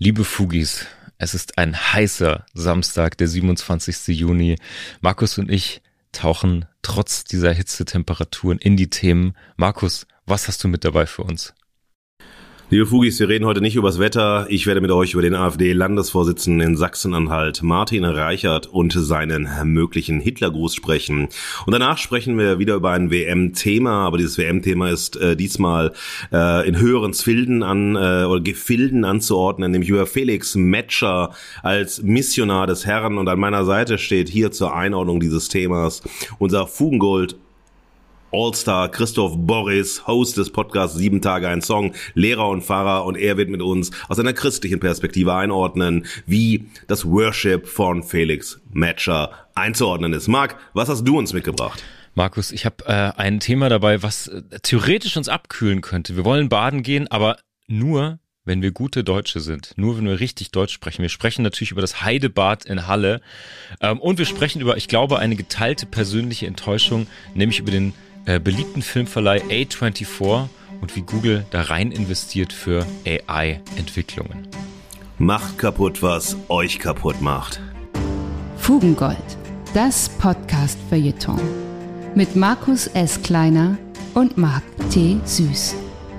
Liebe Fugis, es ist ein heißer Samstag, der 27. Juni. Markus und ich tauchen trotz dieser Hitzetemperaturen in die Themen. Markus, was hast du mit dabei für uns? Liebe Fugis, wir reden heute nicht übers Wetter. Ich werde mit euch über den AfD-Landesvorsitzenden in Sachsen-Anhalt, Martin Reichert, und seinen möglichen Hitlergruß sprechen. Und danach sprechen wir wieder über ein WM-Thema, aber dieses WM-Thema ist diesmal in höheren Gefilden anzuordnen, nämlich über Felix Metscher als Missionar des Herrn. Und an meiner Seite steht hier zur Einordnung dieses Themas unser Fugengold All-Star Christoph Borries, Host des Podcasts 7 Tage ein Song, Lehrer und Pfarrer, und er wird mit uns aus einer christlichen Perspektive einordnen, wie das Worship von Felix Metscher einzuordnen ist. Marc, was hast du uns mitgebracht? Markus, ich habe ein Thema dabei, was theoretisch uns abkühlen könnte. Wir wollen baden gehen, aber nur, wenn wir gute Deutsche sind, nur wenn wir richtig Deutsch sprechen. Wir sprechen natürlich über das Heidebad in Halle und wir sprechen über, ich glaube, eine geteilte persönliche Enttäuschung, nämlich über den beliebten Filmverleih A24 und wie Google da rein investiert für AI-Entwicklungen. Macht kaputt, was euch kaputt macht. Fugengold, das Podcast-Feuilleton mit Markus S. Kleiner und Marc T. Süß.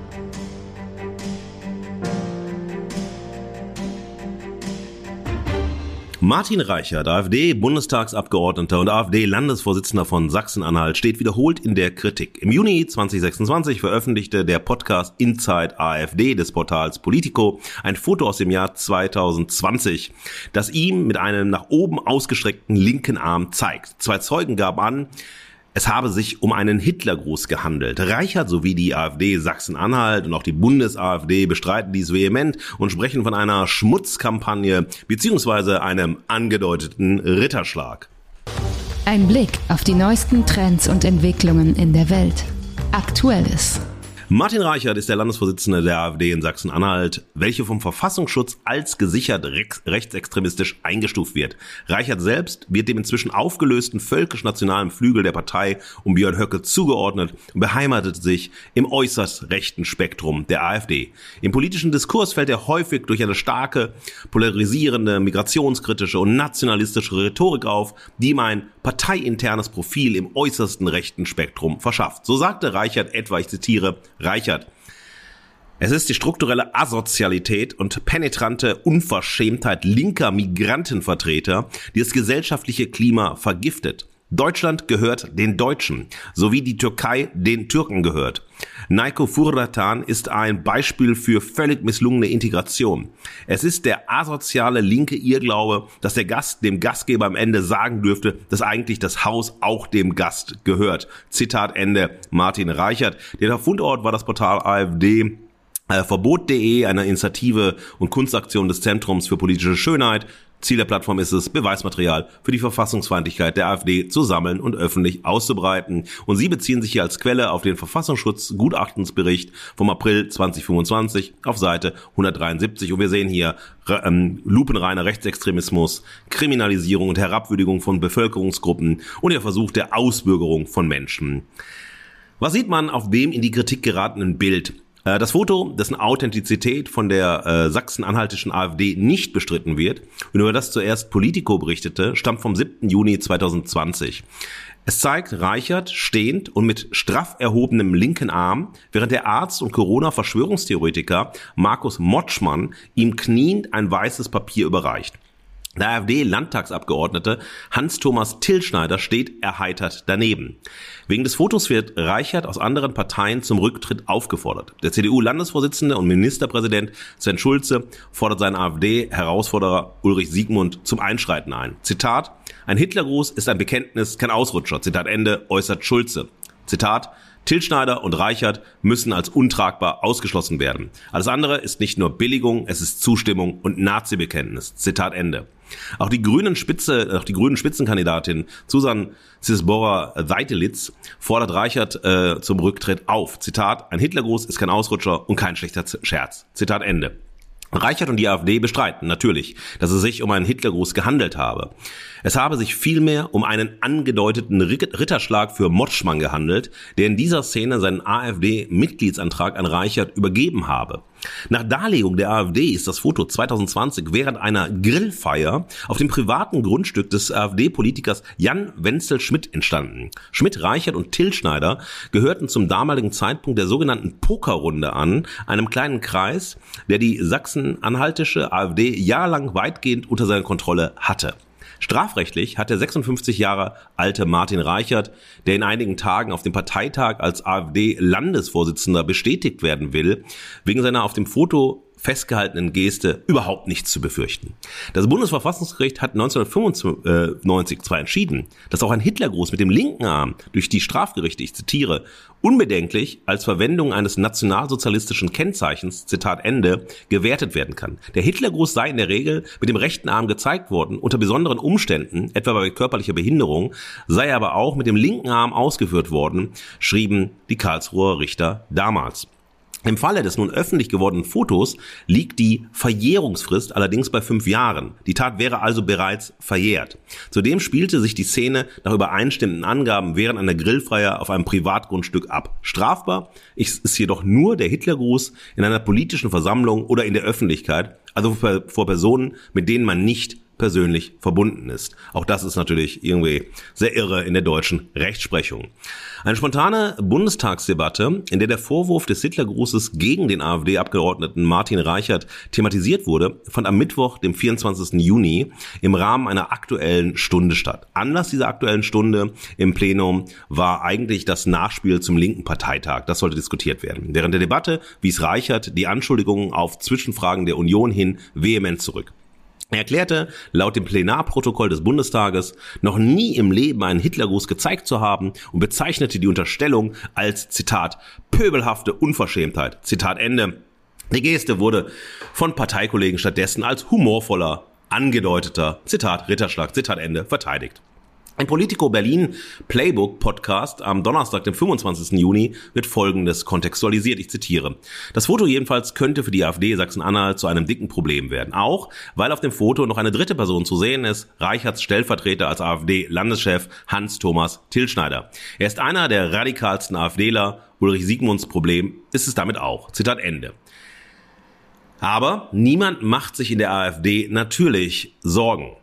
Martin Reichert, AfD-Bundestagsabgeordneter und AfD-Landesvorsitzender von Sachsen-Anhalt, steht wiederholt in der Kritik. Im Juni 2026 veröffentlichte der Podcast Inside AfD des Portals Politico ein Foto aus dem Jahr 2020, das ihm mit einem nach oben ausgestreckten linken Arm zeigt. 2 Zeugen gaben an, es habe sich um einen Hitlergruß gehandelt. Reichert sowie die AfD Sachsen-Anhalt und auch die Bundes-AfD bestreiten dies vehement und sprechen von einer Schmutzkampagne bzw. einem angedeuteten Ritterschlag. Ein Blick auf die neuesten Trends und Entwicklungen in der Welt. Aktuelles. Martin Reichert ist der Landesvorsitzende der AfD in Sachsen-Anhalt, welche vom Verfassungsschutz als gesichert rechtsextremistisch eingestuft wird. Reichert selbst wird dem inzwischen aufgelösten völkisch-nationalen Flügel der Partei um Björn Höcke zugeordnet und beheimatet sich im äußerst rechten Spektrum der AfD. Im politischen Diskurs fällt er häufig durch eine starke, polarisierende, migrationskritische und nationalistische Rhetorik auf, die ihm ein parteiinternes Profil im äußersten rechten Spektrum verschafft. So sagte Reichert etwa, ich zitiere, Reichert: Es ist die strukturelle Asozialität und penetrante Unverschämtheit linker Migrantenvertreter, die das gesellschaftliche Klima vergiftet. Deutschland gehört den Deutschen, sowie die Türkei den Türken gehört. Nayko Furatan ist ein Beispiel für völlig misslungene Integration. Es ist der asoziale linke Irrglaube, dass der Gast dem Gastgeber am Ende sagen dürfte, dass eigentlich das Haus auch dem Gast gehört. Zitat Ende, Martin Reichert. Der Fundort war das Portal AfD Verbot.de, eine Initiative und Kunstaktion des Zentrums für politische Schönheit. Ziel der Plattform ist es, Beweismaterial für die Verfassungsfeindlichkeit der AfD zu sammeln und öffentlich auszubreiten. Und sie beziehen sich hier als Quelle auf den Verfassungsschutz-Gutachtensbericht vom April 2025 auf Seite 173. Und wir sehen hier lupenreiner Rechtsextremismus, Kriminalisierung und Herabwürdigung von Bevölkerungsgruppen und der Versuch der Ausbürgerung von Menschen. Was sieht man auf dem in die Kritik geratenen Bild? Das Foto, dessen Authentizität von der sachsen-anhaltischen AfD nicht bestritten wird und über das zuerst Politico berichtete, stammt vom 7. Juni 2020. Es zeigt Reichert stehend und mit straff erhobenem linken Arm, während der Arzt und Corona-Verschwörungstheoretiker Markus Motschmann ihm kniend ein weißes Papier überreicht. Der AfD-Landtagsabgeordnete Hans-Thomas Tillschneider steht erheitert daneben. Wegen des Fotos wird Reichert aus anderen Parteien zum Rücktritt aufgefordert. Der CDU-Landesvorsitzende und Ministerpräsident Sven Schulze fordert seinen AfD-Herausforderer Ulrich Siegmund zum Einschreiten ein. Zitat: Ein Hitlergruß ist ein Bekenntnis, kein Ausrutscher. Zitat Ende, äußert Schulze. Zitat: Tillschneider und Reichert müssen als untragbar ausgeschlossen werden. Alles andere ist nicht nur Billigung, es ist Zustimmung und Nazi-Bekenntnis. Zitat Ende. Auch die grünen Spitzenkandidatin Susan Zisbora-Weidelitz fordert Reichert zum Rücktritt auf. Zitat: Ein Hitlergruß ist kein Ausrutscher und kein schlechter Scherz. Zitat Ende. Reichert und die AfD bestreiten natürlich, dass es sich um einen Hitlergruß gehandelt habe. Es habe sich vielmehr um einen angedeuteten Ritterschlag für Motschmann gehandelt, der in dieser Szene seinen AfD-Mitgliedsantrag an Reichert übergeben habe. Nach Darlegung der AfD ist das Foto 2020 während einer Grillfeier auf dem privaten Grundstück des AfD-Politikers Jan Wenzel Schmidt entstanden. Schmidt, Reichert und Till Schneider gehörten zum damaligen Zeitpunkt der sogenannten Pokerrunde an, einem kleinen Kreis, der die sachsen-anhaltische AfD jahrelang weitgehend unter seiner Kontrolle hatte. Strafrechtlich hat der 56 Jahre alte Martin Reichert, der in einigen Tagen auf dem Parteitag als AfD-Landesvorsitzender bestätigt werden will, wegen seiner auf dem Foto festgehaltenen Geste überhaupt nichts zu befürchten. Das Bundesverfassungsgericht hat 1995 zwar entschieden, dass auch ein Hitlergruß mit dem linken Arm durch die Strafgerichte, ich zitiere, unbedenklich als Verwendung eines nationalsozialistischen Kennzeichens, Zitat Ende, gewertet werden kann. Der Hitlergruß sei in der Regel mit dem rechten Arm gezeigt worden, unter besonderen Umständen, etwa bei körperlicher Behinderung, sei aber auch mit dem linken Arm ausgeführt worden, schrieben die Karlsruher Richter damals. Im Falle des nun öffentlich gewordenen Fotos liegt die Verjährungsfrist allerdings bei 5 Jahren. Die Tat wäre also bereits verjährt. Zudem spielte sich die Szene nach übereinstimmenden Angaben während einer Grillfeier auf einem Privatgrundstück ab. Strafbar ist jedoch nur der Hitlergruß in einer politischen Versammlung oder in der Öffentlichkeit, also vor Personen, mit denen man nicht persönlich verbunden ist. Auch das ist natürlich irgendwie sehr irre in der deutschen Rechtsprechung. Eine spontane Bundestagsdebatte, in der der Vorwurf des Hitlergrußes gegen den AfD-Abgeordneten Martin Reichert thematisiert wurde, fand am Mittwoch, dem 24. Juni, im Rahmen einer aktuellen Stunde statt. Anlass dieser aktuellen Stunde im Plenum war eigentlich das Nachspiel zum linken Parteitag. Das sollte diskutiert werden. Während der Debatte wies Reichert die Anschuldigungen auf Zwischenfragen der Union hin vehement zurück. Er erklärte, laut dem Plenarprotokoll des Bundestages noch nie im Leben einen Hitlergruß gezeigt zu haben und bezeichnete die Unterstellung als, Zitat, pöbelhafte Unverschämtheit, Zitat Ende. Die Geste wurde von Parteikollegen stattdessen als humorvoller, angedeuteter, Zitat Ritterschlag, Zitat Ende, verteidigt. Im Politico Berlin Playbook Podcast am Donnerstag, dem 25. Juni, wird Folgendes kontextualisiert. Ich zitiere. Das Foto jedenfalls könnte für die AfD Sachsen-Anhalt zu einem dicken Problem werden. Auch, weil auf dem Foto noch eine dritte Person zu sehen ist, Reicherts Stellvertreter als AfD-Landeschef Hans-Thomas Till Schneider. Er ist einer der radikalsten AfDler. Ulrich Siegmunds Problem ist es damit auch. Zitat Ende. Aber niemand macht sich in der AfD natürlich Sorgen.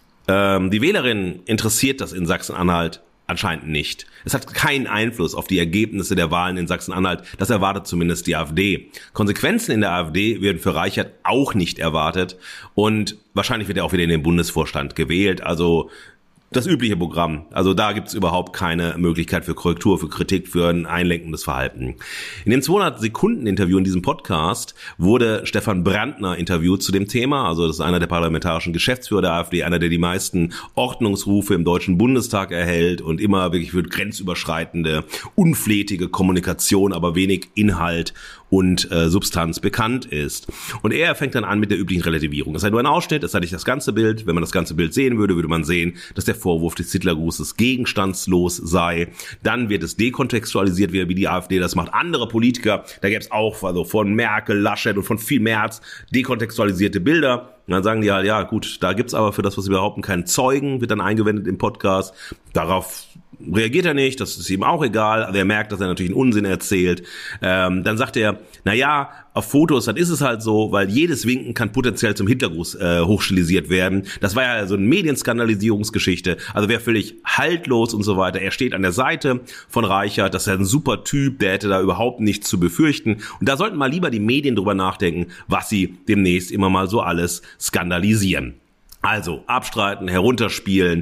Die Wählerin interessiert das in Sachsen-Anhalt anscheinend nicht. Es hat keinen Einfluss auf die Ergebnisse der Wahlen in Sachsen-Anhalt. Das erwartet zumindest die AfD. Konsequenzen in der AfD werden für Reichert auch nicht erwartet. Und wahrscheinlich wird er auch wieder in den Bundesvorstand gewählt. Also das übliche Programm. Also da gibt's überhaupt keine Möglichkeit für Korrektur, für Kritik, für ein einlenkendes Verhalten. In dem 200-Sekunden-Interview in diesem Podcast wurde Stefan Brandner interviewt zu dem Thema. Also das ist einer der parlamentarischen Geschäftsführer der AfD, einer, der die meisten Ordnungsrufe im Deutschen Bundestag erhält und immer wirklich für grenzüberschreitende, unflätige Kommunikation, aber wenig Inhalt und Substanz bekannt ist. Und er fängt dann an mit der üblichen Relativierung. Es sei nur ein Ausschnitt, es sei nicht das ganze Bild. Wenn man das ganze Bild sehen würde, würde man sehen, dass der Vorwurf des Hitlergrußes gegenstandslos sei. Dann wird es dekontextualisiert, wie die AfD das macht. Andere Politiker, da gäbe es auch also von Merkel, Laschet und von viel Merz dekontextualisierte Bilder. Und dann sagen die halt, ja gut, da gibt's aber für das, was sie behaupten, keinen Zeugen, wird dann eingewendet im Podcast. Darauf reagiert er nicht, das ist ihm auch egal, aber er merkt, dass er natürlich einen Unsinn erzählt. Dann sagt er, naja, auf Fotos, dann ist es halt so, weil jedes Winken kann potenziell zum Hitlergruß hochstilisiert werden. Das war ja so eine Medienskandalisierungsgeschichte, also wäre völlig haltlos und so weiter. Er steht an der Seite von Reichert, das ist ja ein super Typ, der hätte da überhaupt nichts zu befürchten. Und da sollten mal lieber die Medien drüber nachdenken, was sie demnächst immer mal so alles skandalisieren. Also abstreiten, herunterspielen,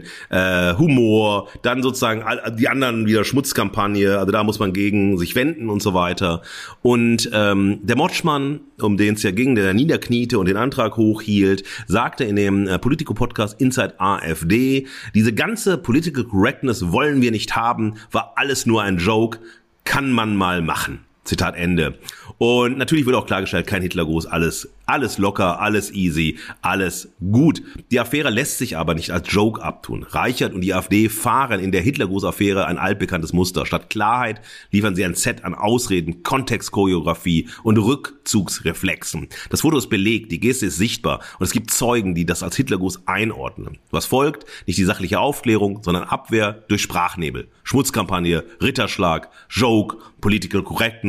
Humor, dann sozusagen die anderen wieder Schmutzkampagne, also da muss man gegen sich wenden und so weiter. Und der Motschmann, um den es ja ging, der da niederkniete und den Antrag hochhielt, sagte in dem Politico-Podcast Inside AfD, diese ganze Political Correctness wollen wir nicht haben, war alles nur ein Joke, kann man mal machen. Zitat Ende. Und natürlich wird auch klargestellt, kein Hitlergruß, alles locker, alles easy, alles gut. Die Affäre lässt sich aber nicht als Joke abtun. Reichert und die AfD fahren in der Hitlergruß-Affäre ein altbekanntes Muster. Statt Klarheit liefern sie ein Set an Ausreden, Kontextchoreografie und Rückzugsreflexen. Das Foto ist belegt, die Geste ist sichtbar und es gibt Zeugen, die das als Hitlergruß einordnen. Was folgt? Nicht die sachliche Aufklärung, sondern Abwehr durch Sprachnebel. Schmutzkampagne, Ritterschlag, Joke, Political Correctness,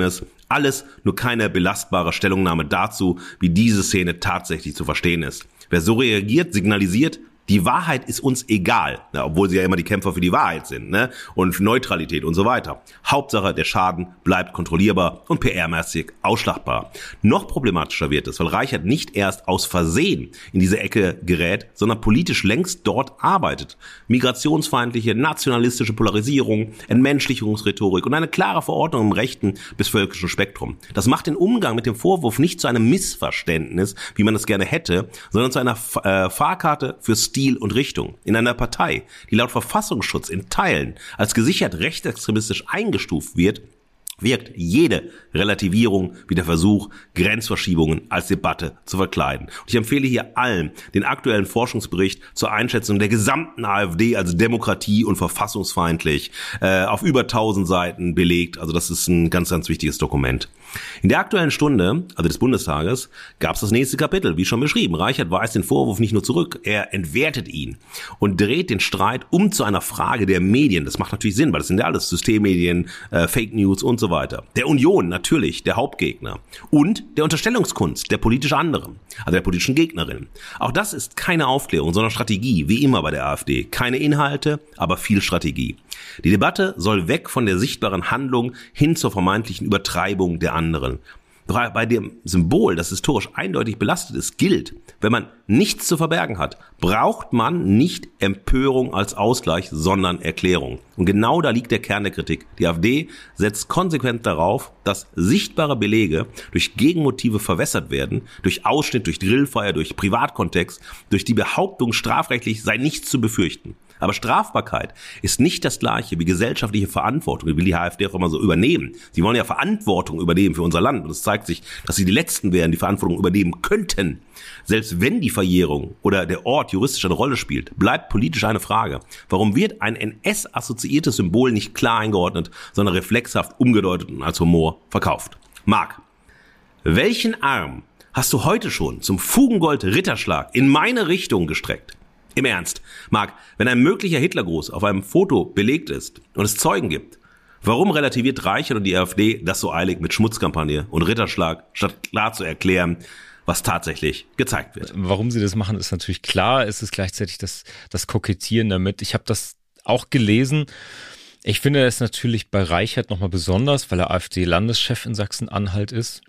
Alles nur keine belastbare Stellungnahme dazu, wie diese Szene tatsächlich zu verstehen ist. Wer so reagiert, signalisiert, die Wahrheit ist uns egal, ja, obwohl sie ja immer die Kämpfer für die Wahrheit sind, ne? Und Neutralität und so weiter. Hauptsache, der Schaden bleibt kontrollierbar und PR-mäßig ausschlagbar. Noch problematischer wird es, weil Reichert nicht erst aus Versehen in diese Ecke gerät, sondern politisch längst dort arbeitet. Migrationsfeindliche, nationalistische Polarisierung, Entmenschlichungsrhetorik und eine klare Verordnung im rechten bis völkischen Spektrum. Das macht den Umgang mit dem Vorwurf nicht zu einem Missverständnis, wie man es gerne hätte, sondern zu einer Fahrkarte für Stil und Richtung. In einer Partei, die laut Verfassungsschutz in Teilen als gesichert rechtsextremistisch eingestuft wird, wirkt jede Relativierung wie der Versuch, Grenzverschiebungen als Debatte zu verkleiden. Und ich empfehle hier allen den aktuellen Forschungsbericht zur Einschätzung der gesamten AfD als demokratie- und verfassungsfeindlich, auf über 1000 Seiten belegt. Also das ist ein ganz, ganz wichtiges Dokument. In der Aktuellen Stunde, also des Bundestages, gab es das nächste Kapitel, wie schon beschrieben. Reichert weist den Vorwurf nicht nur zurück, er entwertet ihn und dreht den Streit um zu einer Frage der Medien. Das macht natürlich Sinn, weil das sind ja alles Systemmedien, Fake News und so weiter. Der Union natürlich, der Hauptgegner. Und der Unterstellungskunst, der politisch anderen, also der politischen Gegnerin. Auch das ist keine Aufklärung, sondern Strategie, wie immer bei der AfD. Keine Inhalte, aber viel Strategie. Die Debatte soll weg von der sichtbaren Handlung hin zur vermeintlichen Übertreibung der anderen. Bei dem Symbol, das historisch eindeutig belastet ist, gilt, wenn man nichts zu verbergen hat, braucht man nicht Empörung als Ausgleich, sondern Erklärung. Und genau da liegt der Kern der Kritik. Die AfD setzt konsequent darauf, dass sichtbare Belege durch Gegenmotive verwässert werden, durch Ausschnitt, durch Grillfeier, durch Privatkontext, durch die Behauptung, strafrechtlich sei nichts zu befürchten. Aber Strafbarkeit ist nicht das Gleiche wie gesellschaftliche Verantwortung. Die will die AfD auch immer so übernehmen. Sie wollen ja Verantwortung übernehmen für unser Land. Und es zeigt sich, dass sie die Letzten wären, die Verantwortung übernehmen könnten. Selbst wenn die Verjährung oder der Ort juristisch eine Rolle spielt, bleibt politisch eine Frage. Warum wird ein NS-assoziiertes Symbol nicht klar eingeordnet, sondern reflexhaft umgedeutet und als Humor verkauft? Marc, welchen Arm hast du heute schon zum Fugengold-Ritterschlag in meine Richtung gestreckt? Im Ernst, Marc, wenn ein möglicher Hitlergruß auf einem Foto belegt ist und es Zeugen gibt, warum relativiert Reichert und die AfD das so eilig mit Schmutzkampagne und Ritterschlag, statt klar zu erklären, was tatsächlich gezeigt wird? Warum sie das machen, ist natürlich klar. Es ist gleichzeitig das Kokettieren damit. Ich habe das auch gelesen. Ich finde es natürlich bei Reichert nochmal besonders, weil er AfD-Landeschef in Sachsen-Anhalt ist.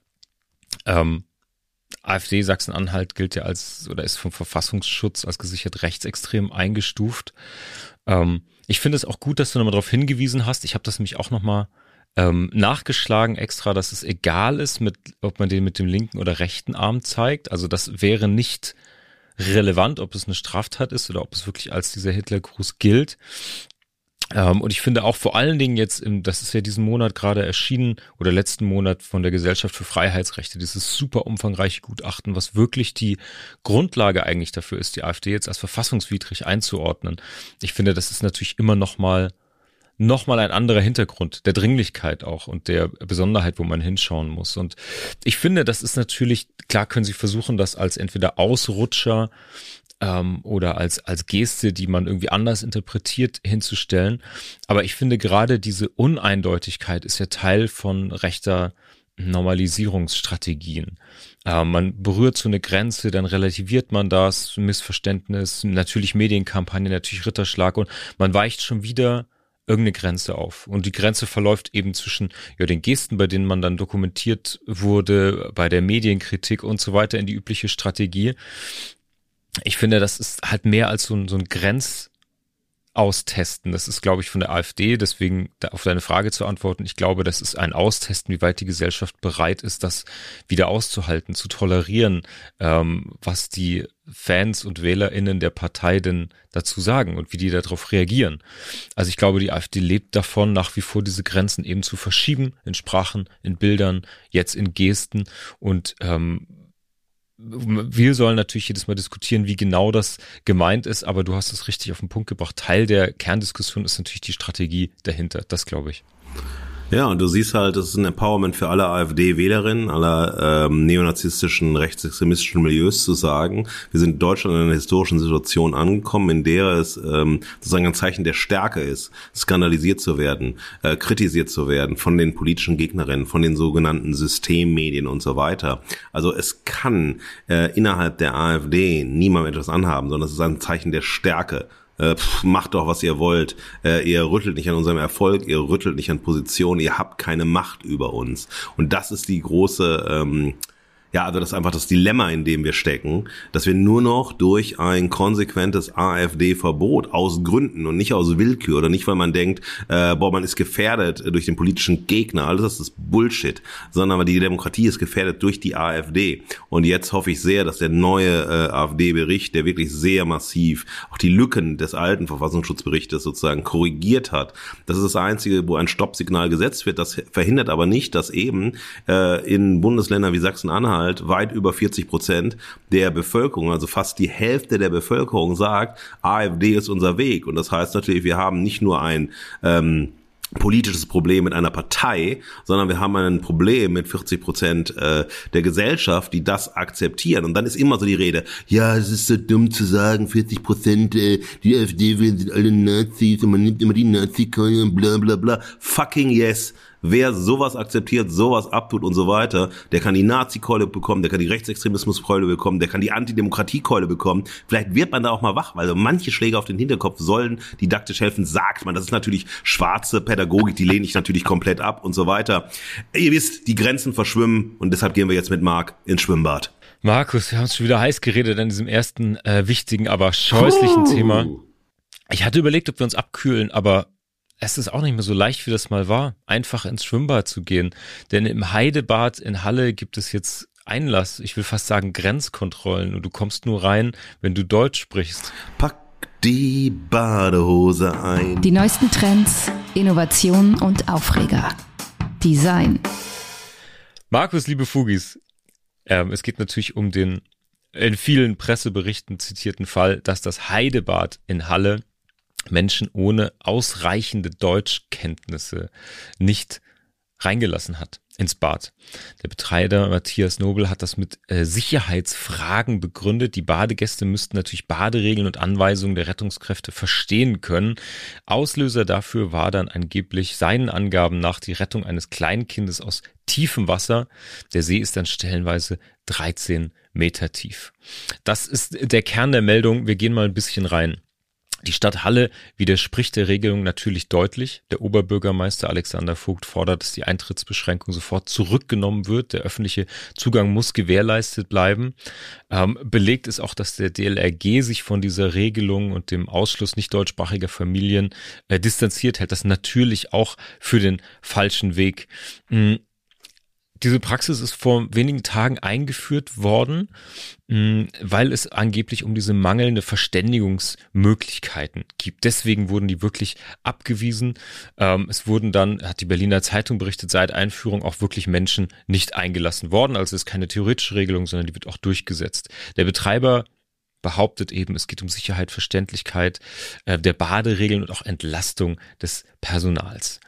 AfD Sachsen-Anhalt gilt ja als oder ist vom Verfassungsschutz als gesichert rechtsextrem eingestuft. Ich finde es auch gut, dass du nochmal darauf hingewiesen hast. Ich habe das nämlich auch nochmal nachgeschlagen extra, dass es egal ist, ob man den mit dem linken oder rechten Arm zeigt. Also das wäre nicht relevant, ob es eine Straftat ist oder ob es wirklich als dieser Hitlergruß gilt. Und ich finde auch vor allen Dingen jetzt, das ist ja diesen Monat gerade erschienen oder letzten Monat von der Gesellschaft für Freiheitsrechte, dieses super umfangreiche Gutachten, was wirklich die Grundlage eigentlich dafür ist, die AfD jetzt als verfassungswidrig einzuordnen. Ich finde, das ist natürlich immer noch mal ein anderer Hintergrund, der Dringlichkeit auch und der Besonderheit, wo man hinschauen muss. Und ich finde, das ist natürlich, klar können sie versuchen, das als entweder Ausrutscher oder als Geste, die man irgendwie anders interpretiert, hinzustellen. Aber ich finde gerade diese Uneindeutigkeit ist ja Teil von rechter Normalisierungsstrategien. Man berührt so eine Grenze, dann relativiert man das, Missverständnis, natürlich Medienkampagne, natürlich Ritterschlag und man weicht schon wieder irgendeine Grenze auf. Und die Grenze verläuft eben zwischen den Gesten, bei denen man dann dokumentiert wurde, bei der Medienkritik und so weiter in die übliche Strategie. Ich finde, das ist halt mehr als so ein Grenzaustesten. Das ist, glaube ich, von der AfD, deswegen auf deine Frage zu antworten, ich glaube, das ist ein Austesten, wie weit die Gesellschaft bereit ist, das wieder auszuhalten, zu tolerieren, was die Fans und WählerInnen der Partei denn dazu sagen und wie die darauf reagieren. Also ich glaube, die AfD lebt davon, nach wie vor diese Grenzen eben zu verschieben, in Sprachen, in Bildern, jetzt in Gesten und wir sollen natürlich jedes Mal diskutieren, wie genau das gemeint ist, aber du hast es richtig auf den Punkt gebracht. Teil der Kerndiskussion ist natürlich die Strategie dahinter, das glaube ich. Ja, und du siehst halt, das ist ein Empowerment für alle AfD-Wählerinnen, aller neonazistischen, rechtsextremistischen Milieus zu sagen, wir sind in Deutschland in einer historischen Situation angekommen, in der es sozusagen ein Zeichen der Stärke ist, skandalisiert zu werden, kritisiert zu werden von den politischen Gegnerinnen, von den sogenannten Systemmedien und so weiter. Also es kann innerhalb der AfD niemandem etwas anhaben, sondern es ist ein Zeichen der Stärke. Macht doch, was ihr wollt. Ihr rüttelt nicht an unserem Erfolg, ihr rüttelt nicht an Positionen, ihr habt keine Macht über uns. Und das ist die große, also das ist einfach das Dilemma, in dem wir stecken, dass wir nur noch durch ein konsequentes AfD-Verbot aus Gründen und nicht aus Willkür oder nicht, weil man denkt, man ist gefährdet durch den politischen Gegner, alles das ist Bullshit, sondern weil die Demokratie ist gefährdet durch die AfD. Und jetzt hoffe ich sehr, dass der neue AfD-Bericht, der wirklich sehr massiv auch die Lücken des alten Verfassungsschutzberichtes sozusagen korrigiert hat, das ist das Einzige, wo ein Stoppsignal gesetzt wird. Das verhindert aber nicht, dass eben in Bundesländern wie Sachsen-Anhalt weit über 40% der Bevölkerung, also fast die Hälfte der Bevölkerung sagt, AfD ist unser Weg. Und das heißt natürlich, wir haben nicht nur ein politisches Problem mit einer Partei, sondern wir haben ein Problem mit 40% der Gesellschaft, die das akzeptieren. Und dann ist immer so die Rede, ja, es ist so dumm zu sagen, 40% die AfD-Wähler sind alle Nazis und man nimmt immer die Nazi-Keule und bla bla bla. Fucking yes. Wer sowas akzeptiert, sowas abtut und so weiter, der kann die Nazi-Keule bekommen, der kann die Rechtsextremismus-Keule bekommen, der kann die Antidemokratie-Keule bekommen. Vielleicht wird man da auch mal wach, weil so manche Schläge auf den Hinterkopf sollen didaktisch helfen, sagt man. Das ist natürlich schwarze Pädagogik, die lehne ich natürlich komplett ab und so weiter. Ihr wisst, die Grenzen verschwimmen und deshalb gehen wir jetzt mit Marc ins Schwimmbad. Markus, wir haben uns schon wieder heiß geredet an diesem ersten wichtigen, aber scheußlichen Thema. Ich hatte überlegt, ob wir uns abkühlen, aber es ist auch nicht mehr so leicht, wie das mal war, einfach ins Schwimmbad zu gehen. Denn im Heidebad in Halle gibt es jetzt Einlass, ich will fast sagen Grenzkontrollen. Und du kommst nur rein, wenn du Deutsch sprichst. Pack die Badehose ein. Die neuesten Trends, Innovationen und Aufreger. Design. Markus, liebe Fugis, es geht natürlich um den in vielen Presseberichten zitierten Fall, dass das Heidebad in Halle Menschen ohne ausreichende Deutschkenntnisse nicht reingelassen hat ins Bad. Der Betreiber Matthias Nobel hat das mit Sicherheitsfragen begründet. Die Badegäste müssten natürlich Baderegeln und Anweisungen der Rettungskräfte verstehen können. Auslöser dafür war dann angeblich seinen Angaben nach die Rettung eines Kleinkindes aus tiefem Wasser. Der See ist dann stellenweise 13 Meter tief. Das ist der Kern der Meldung. Wir gehen mal ein bisschen rein. Die Stadt Halle widerspricht der Regelung natürlich deutlich. Der Oberbürgermeister Alexander Vogt fordert, dass die Eintrittsbeschränkung sofort zurückgenommen wird. Der öffentliche Zugang muss gewährleistet bleiben. Belegt ist auch, dass der DLRG sich von dieser Regelung und dem Ausschluss nicht deutschsprachiger Familien distanziert hält. Das natürlich auch für den falschen Weg. Diese Praxis ist vor wenigen Tagen eingeführt worden, weil es angeblich um diese mangelnde Verständigungsmöglichkeiten gibt. Deswegen wurden die wirklich abgewiesen. Es wurden dann, hat die Berliner Zeitung berichtet, seit Einführung auch wirklich Menschen nicht eingelassen worden. Also es ist keine theoretische Regelung, sondern die wird auch durchgesetzt. Der Betreiber behauptet eben, es geht um Sicherheit, Verständlichkeit der Baderegeln und auch Entlastung des Personals.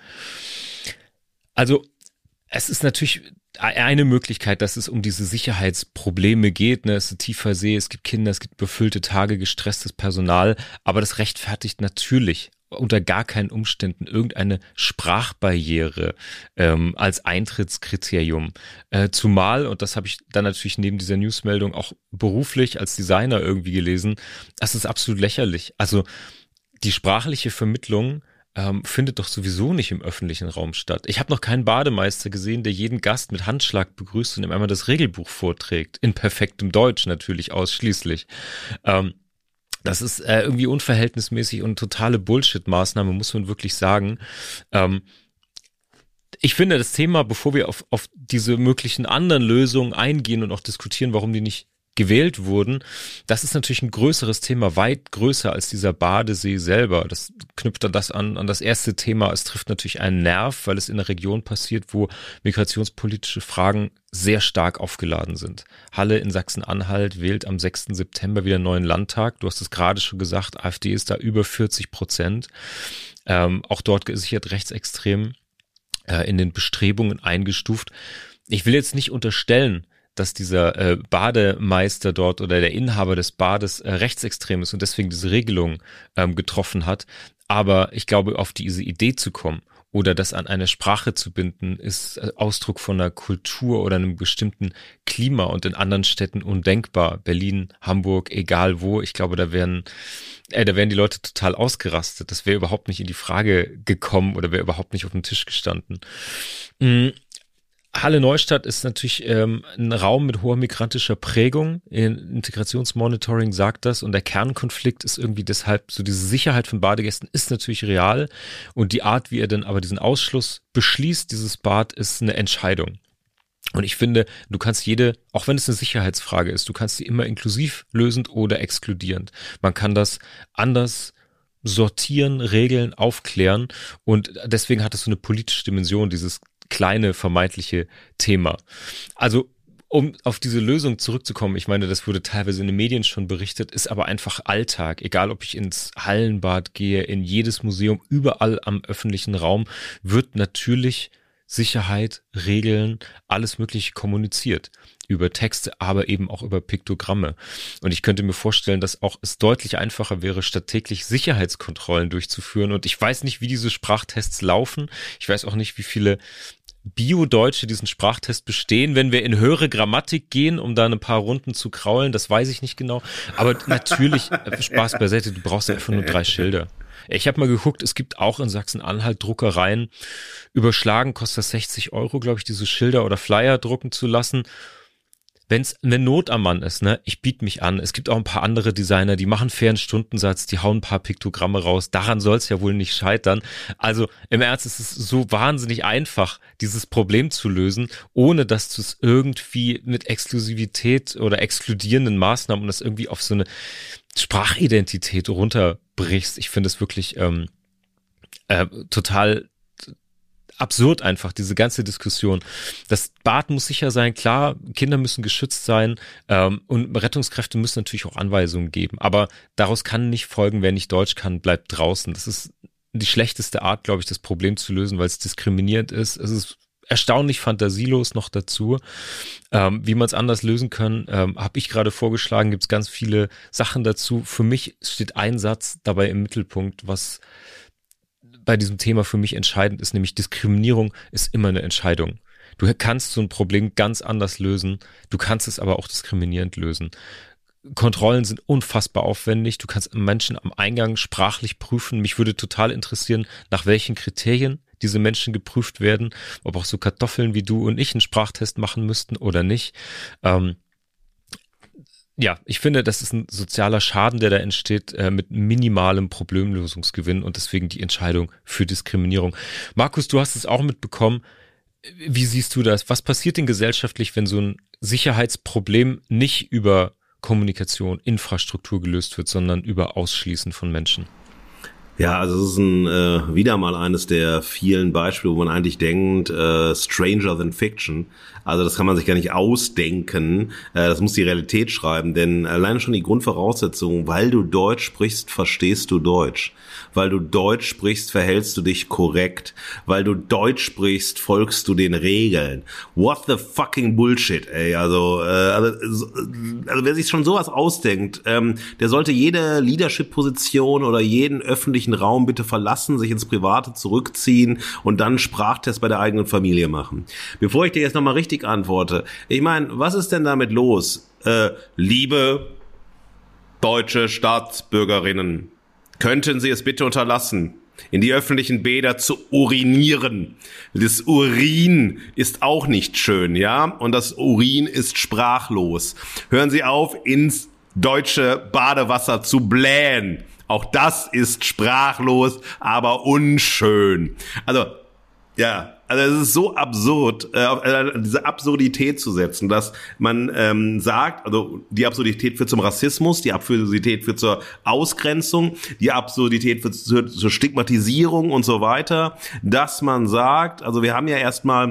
Also es ist natürlich eine Möglichkeit, dass es um diese Sicherheitsprobleme geht. Es ist ein tiefer See, es gibt Kinder, es gibt befüllte Tage, gestresstes Personal. Aber das rechtfertigt natürlich unter gar keinen Umständen irgendeine Sprachbarriere als Eintrittskriterium. Zumal, und das habe ich dann natürlich neben dieser Newsmeldung auch beruflich als Designer irgendwie gelesen, das ist absolut lächerlich. Also die sprachliche Vermittlung findet doch sowieso nicht im öffentlichen Raum statt. Ich habe noch keinen Bademeister gesehen, der jeden Gast mit Handschlag begrüßt und ihm einmal das Regelbuch vorträgt. In perfektem Deutsch natürlich ausschließlich. Das ist irgendwie unverhältnismäßig und totale Bullshit-Maßnahme, muss man wirklich sagen. Ich finde das Thema, bevor wir auf diese möglichen anderen Lösungen eingehen und auch diskutieren, warum die nicht gewählt wurden, das ist natürlich ein größeres Thema, weit größer als dieser Badesee selber. Das knüpft dann das an das erste Thema. Es trifft natürlich einen Nerv, weil es in einer Region passiert, wo migrationspolitische Fragen sehr stark aufgeladen sind. Halle in Sachsen-Anhalt wählt am 6. September wieder einen neuen Landtag. Du hast es gerade schon gesagt, AfD ist da über 40%. Auch dort gesichert rechtsextrem. in den Bestrebungen eingestuft. Ich will jetzt nicht unterstellen, dass dieser Bademeister dort oder der Inhaber des Bades rechtsextrem ist und deswegen diese Regelung getroffen hat. Aber ich glaube, auf diese Idee zu kommen oder das an eine Sprache zu binden, ist Ausdruck von einer Kultur oder einem bestimmten Klima und in anderen Städten undenkbar. Berlin, Hamburg, egal wo. Ich glaube, da wären die Leute total ausgerastet. Das wäre überhaupt nicht in die Frage gekommen oder wäre überhaupt nicht auf dem Tisch gestanden. Halle Neustadt ist natürlich ein Raum mit hoher migrantischer Prägung. Integrationsmonitoring sagt das und der Kernkonflikt ist irgendwie deshalb, so diese Sicherheit von Badegästen ist natürlich real und die Art, wie er dann aber diesen Ausschluss beschließt, dieses Bad, ist eine Entscheidung. Und ich finde, du kannst auch wenn es eine Sicherheitsfrage ist, du kannst sie immer inklusiv lösend oder exkludierend. Man kann das anders sortieren, regeln, aufklären und deswegen hat es so eine politische Dimension, dieses kleine vermeintliche Thema. Also um auf diese Lösung zurückzukommen, ich meine, das wurde teilweise in den Medien schon berichtet, ist aber einfach Alltag. Egal, ob ich ins Hallenbad gehe, in jedes Museum, überall am öffentlichen Raum wird natürlich Sicherheit, Regeln, alles Mögliche kommuniziert. Über Texte, aber eben auch über Piktogramme. Und ich könnte mir vorstellen, dass auch es deutlich einfacher wäre, statt täglich Sicherheitskontrollen durchzuführen. Und ich weiß nicht, wie diese Sprachtests laufen. Ich weiß auch nicht, wie viele Bio-Deutsche diesen Sprachtest bestehen, wenn wir in höhere Grammatik gehen, um da ein paar Runden zu kraulen, das weiß ich nicht genau. Aber natürlich, Spaß beiseite, du brauchst einfach nur 3 Schilder. Ich habe mal geguckt, es gibt auch in Sachsen-Anhalt Druckereien, überschlagen kostet das 60 €, glaube ich, diese Schilder oder Flyer drucken zu lassen. Wenn Not am Mann ist, ne, ich biete mich an. Es gibt auch ein paar andere Designer, die machen fairen Stundensatz, die hauen ein paar Piktogramme raus. Daran soll es ja wohl nicht scheitern. Also im Ernst, es ist so wahnsinnig einfach, dieses Problem zu lösen, ohne dass du es irgendwie mit Exklusivität oder exkludierenden Maßnahmen und das irgendwie auf so eine Sprachidentität runterbrichst. Ich finde es wirklich total absurd einfach, diese ganze Diskussion. Das Bad muss sicher sein, klar, Kinder müssen geschützt sein und Rettungskräfte müssen natürlich auch Anweisungen geben, aber daraus kann nicht folgen, wer nicht Deutsch kann, bleibt draußen. Das ist die schlechteste Art, glaube ich, das Problem zu lösen, weil es diskriminierend ist. Es ist erstaunlich fantasielos noch dazu. Wie man es anders lösen kann, habe ich gerade vorgeschlagen, gibt es ganz viele Sachen dazu. Für mich steht ein Satz dabei im Mittelpunkt, was bei diesem Thema für mich entscheidend ist, nämlich Diskriminierung ist immer eine Entscheidung. Du kannst so ein Problem ganz anders lösen, du kannst es aber auch diskriminierend lösen. Kontrollen sind unfassbar aufwendig, du kannst Menschen am Eingang sprachlich prüfen. Mich würde total interessieren, nach welchen Kriterien diese Menschen geprüft werden, ob auch so Kartoffeln wie du und ich einen Sprachtest machen müssten oder nicht. Ja, ich finde, das ist ein sozialer Schaden, der da entsteht, mit minimalem Problemlösungsgewinn und deswegen die Entscheidung für Diskriminierung. Markus, du hast es auch mitbekommen. Wie siehst du das? Was passiert denn gesellschaftlich, wenn so ein Sicherheitsproblem nicht über Kommunikation, Infrastruktur gelöst wird, sondern über Ausschließen von Menschen? Ja, also es ist wieder mal eines der vielen Beispiele, wo man eigentlich denkt, stranger than fiction. Also das kann man sich gar nicht ausdenken. Das muss die Realität schreiben, denn alleine schon die Grundvoraussetzung, weil du Deutsch sprichst, verstehst du Deutsch. Weil du Deutsch sprichst, verhältst du dich korrekt. Weil du Deutsch sprichst, folgst du den Regeln. What the fucking Bullshit, ey. Also wer sich schon sowas ausdenkt, der sollte jede Leadership-Position oder jeden öffentlichen Raum bitte verlassen, sich ins Private zurückziehen und dann Sprachtest bei der eigenen Familie machen. Bevor ich dir jetzt nochmal richtig antworte, ich meine, was ist denn damit los? Liebe deutsche Staatsbürgerinnen, könnten Sie es bitte unterlassen, in die öffentlichen Bäder zu urinieren? Das Urin ist auch nicht schön, ja? Und das Urin ist sprachlos. Hören Sie auf, ins deutsche Badewasser zu blähen. Auch das ist sprachlos, aber unschön. Also, ja, also es ist so absurd, diese Absurdität zu setzen, dass man sagt, also die Absurdität führt zum Rassismus, die Absurdität führt zur Ausgrenzung, die Absurdität führt zur Stigmatisierung und so weiter, dass man sagt, also wir haben ja erstmal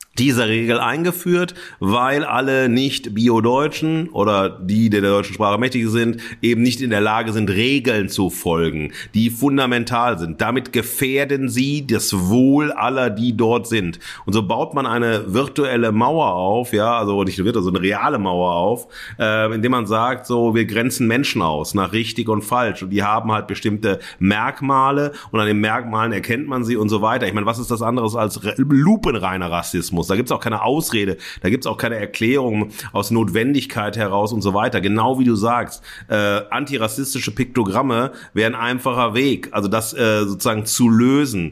diese Regel eingeführt, weil alle Nicht-Bio-Deutschen oder die der deutschen Sprache mächtig sind, eben nicht in der Lage sind, Regeln zu folgen, die fundamental sind. Damit gefährden sie das Wohl aller, die dort sind. Und so baut man eine virtuelle Mauer auf, ja, also nicht virtuell, so eine reale Mauer auf, indem man sagt, so, wir grenzen Menschen aus nach richtig und falsch. Und die haben halt bestimmte Merkmale und an den Merkmalen erkennt man sie und so weiter. Ich meine, was ist das anderes als lupenreiner Rassismus? Da gibt's auch keine Ausrede, da gibt's auch keine Erklärung aus Notwendigkeit heraus und so weiter. Genau wie du sagst, antirassistische Piktogramme wären ein einfacher Weg, also das sozusagen zu lösen.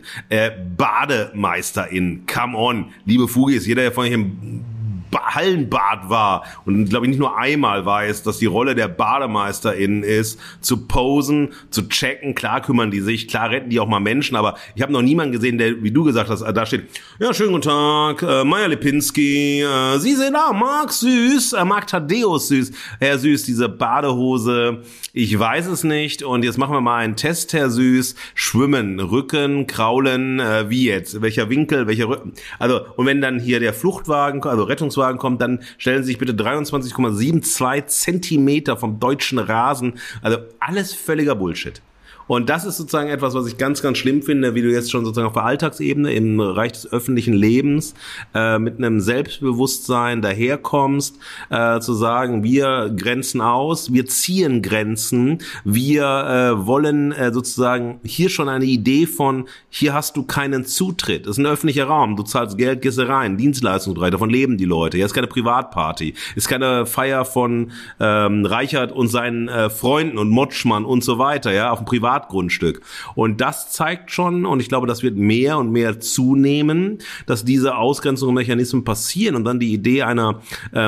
Bademeisterin, come on, liebe Fugis, jeder, der von euch im Hallenbad war und glaube ich nicht nur einmal weiß, dass die Rolle der BademeisterInnen ist, zu posen, zu checken, klar kümmern die sich, klar retten die auch mal Menschen, aber ich habe noch niemanden gesehen, der, wie du gesagt hast, da steht, ja, schönen guten Tag, Meier Lipinski, Sie sind Marc Süß, Marc Thaddeus Süß, Herr Süß, diese Badehose, ich weiß es nicht und jetzt machen wir mal einen Test, Herr Süß, Schwimmen, Rücken, Kraulen, wie jetzt, welcher Winkel, welcher Rücken, also und wenn dann hier der Fluchtwagen, also Rettungswagen kommt, dann stellen Sie sich bitte 23,72 Zentimeter vom deutschen Rasen. Also alles völliger Bullshit. Und das ist sozusagen etwas, was ich ganz, ganz schlimm finde, wie du jetzt schon sozusagen auf der Alltagsebene im Bereich des öffentlichen Lebens mit einem Selbstbewusstsein daherkommst, zu sagen, wir grenzen aus, wir ziehen Grenzen, wir wollen sozusagen hier schon eine Idee von, hier hast du keinen Zutritt. Das ist ein öffentlicher Raum, du zahlst Geld, gehst rein, Dienstleistungsbereich, davon leben die Leute. Hier ist keine Privatparty, ist keine Feier von Reichert und seinen Freunden und Motschmann und so weiter, ja, auf dem Privatgrundstück. Und das zeigt schon, und ich glaube, das wird mehr und mehr zunehmen, dass diese Ausgrenzungsmechanismen passieren und dann die Idee einer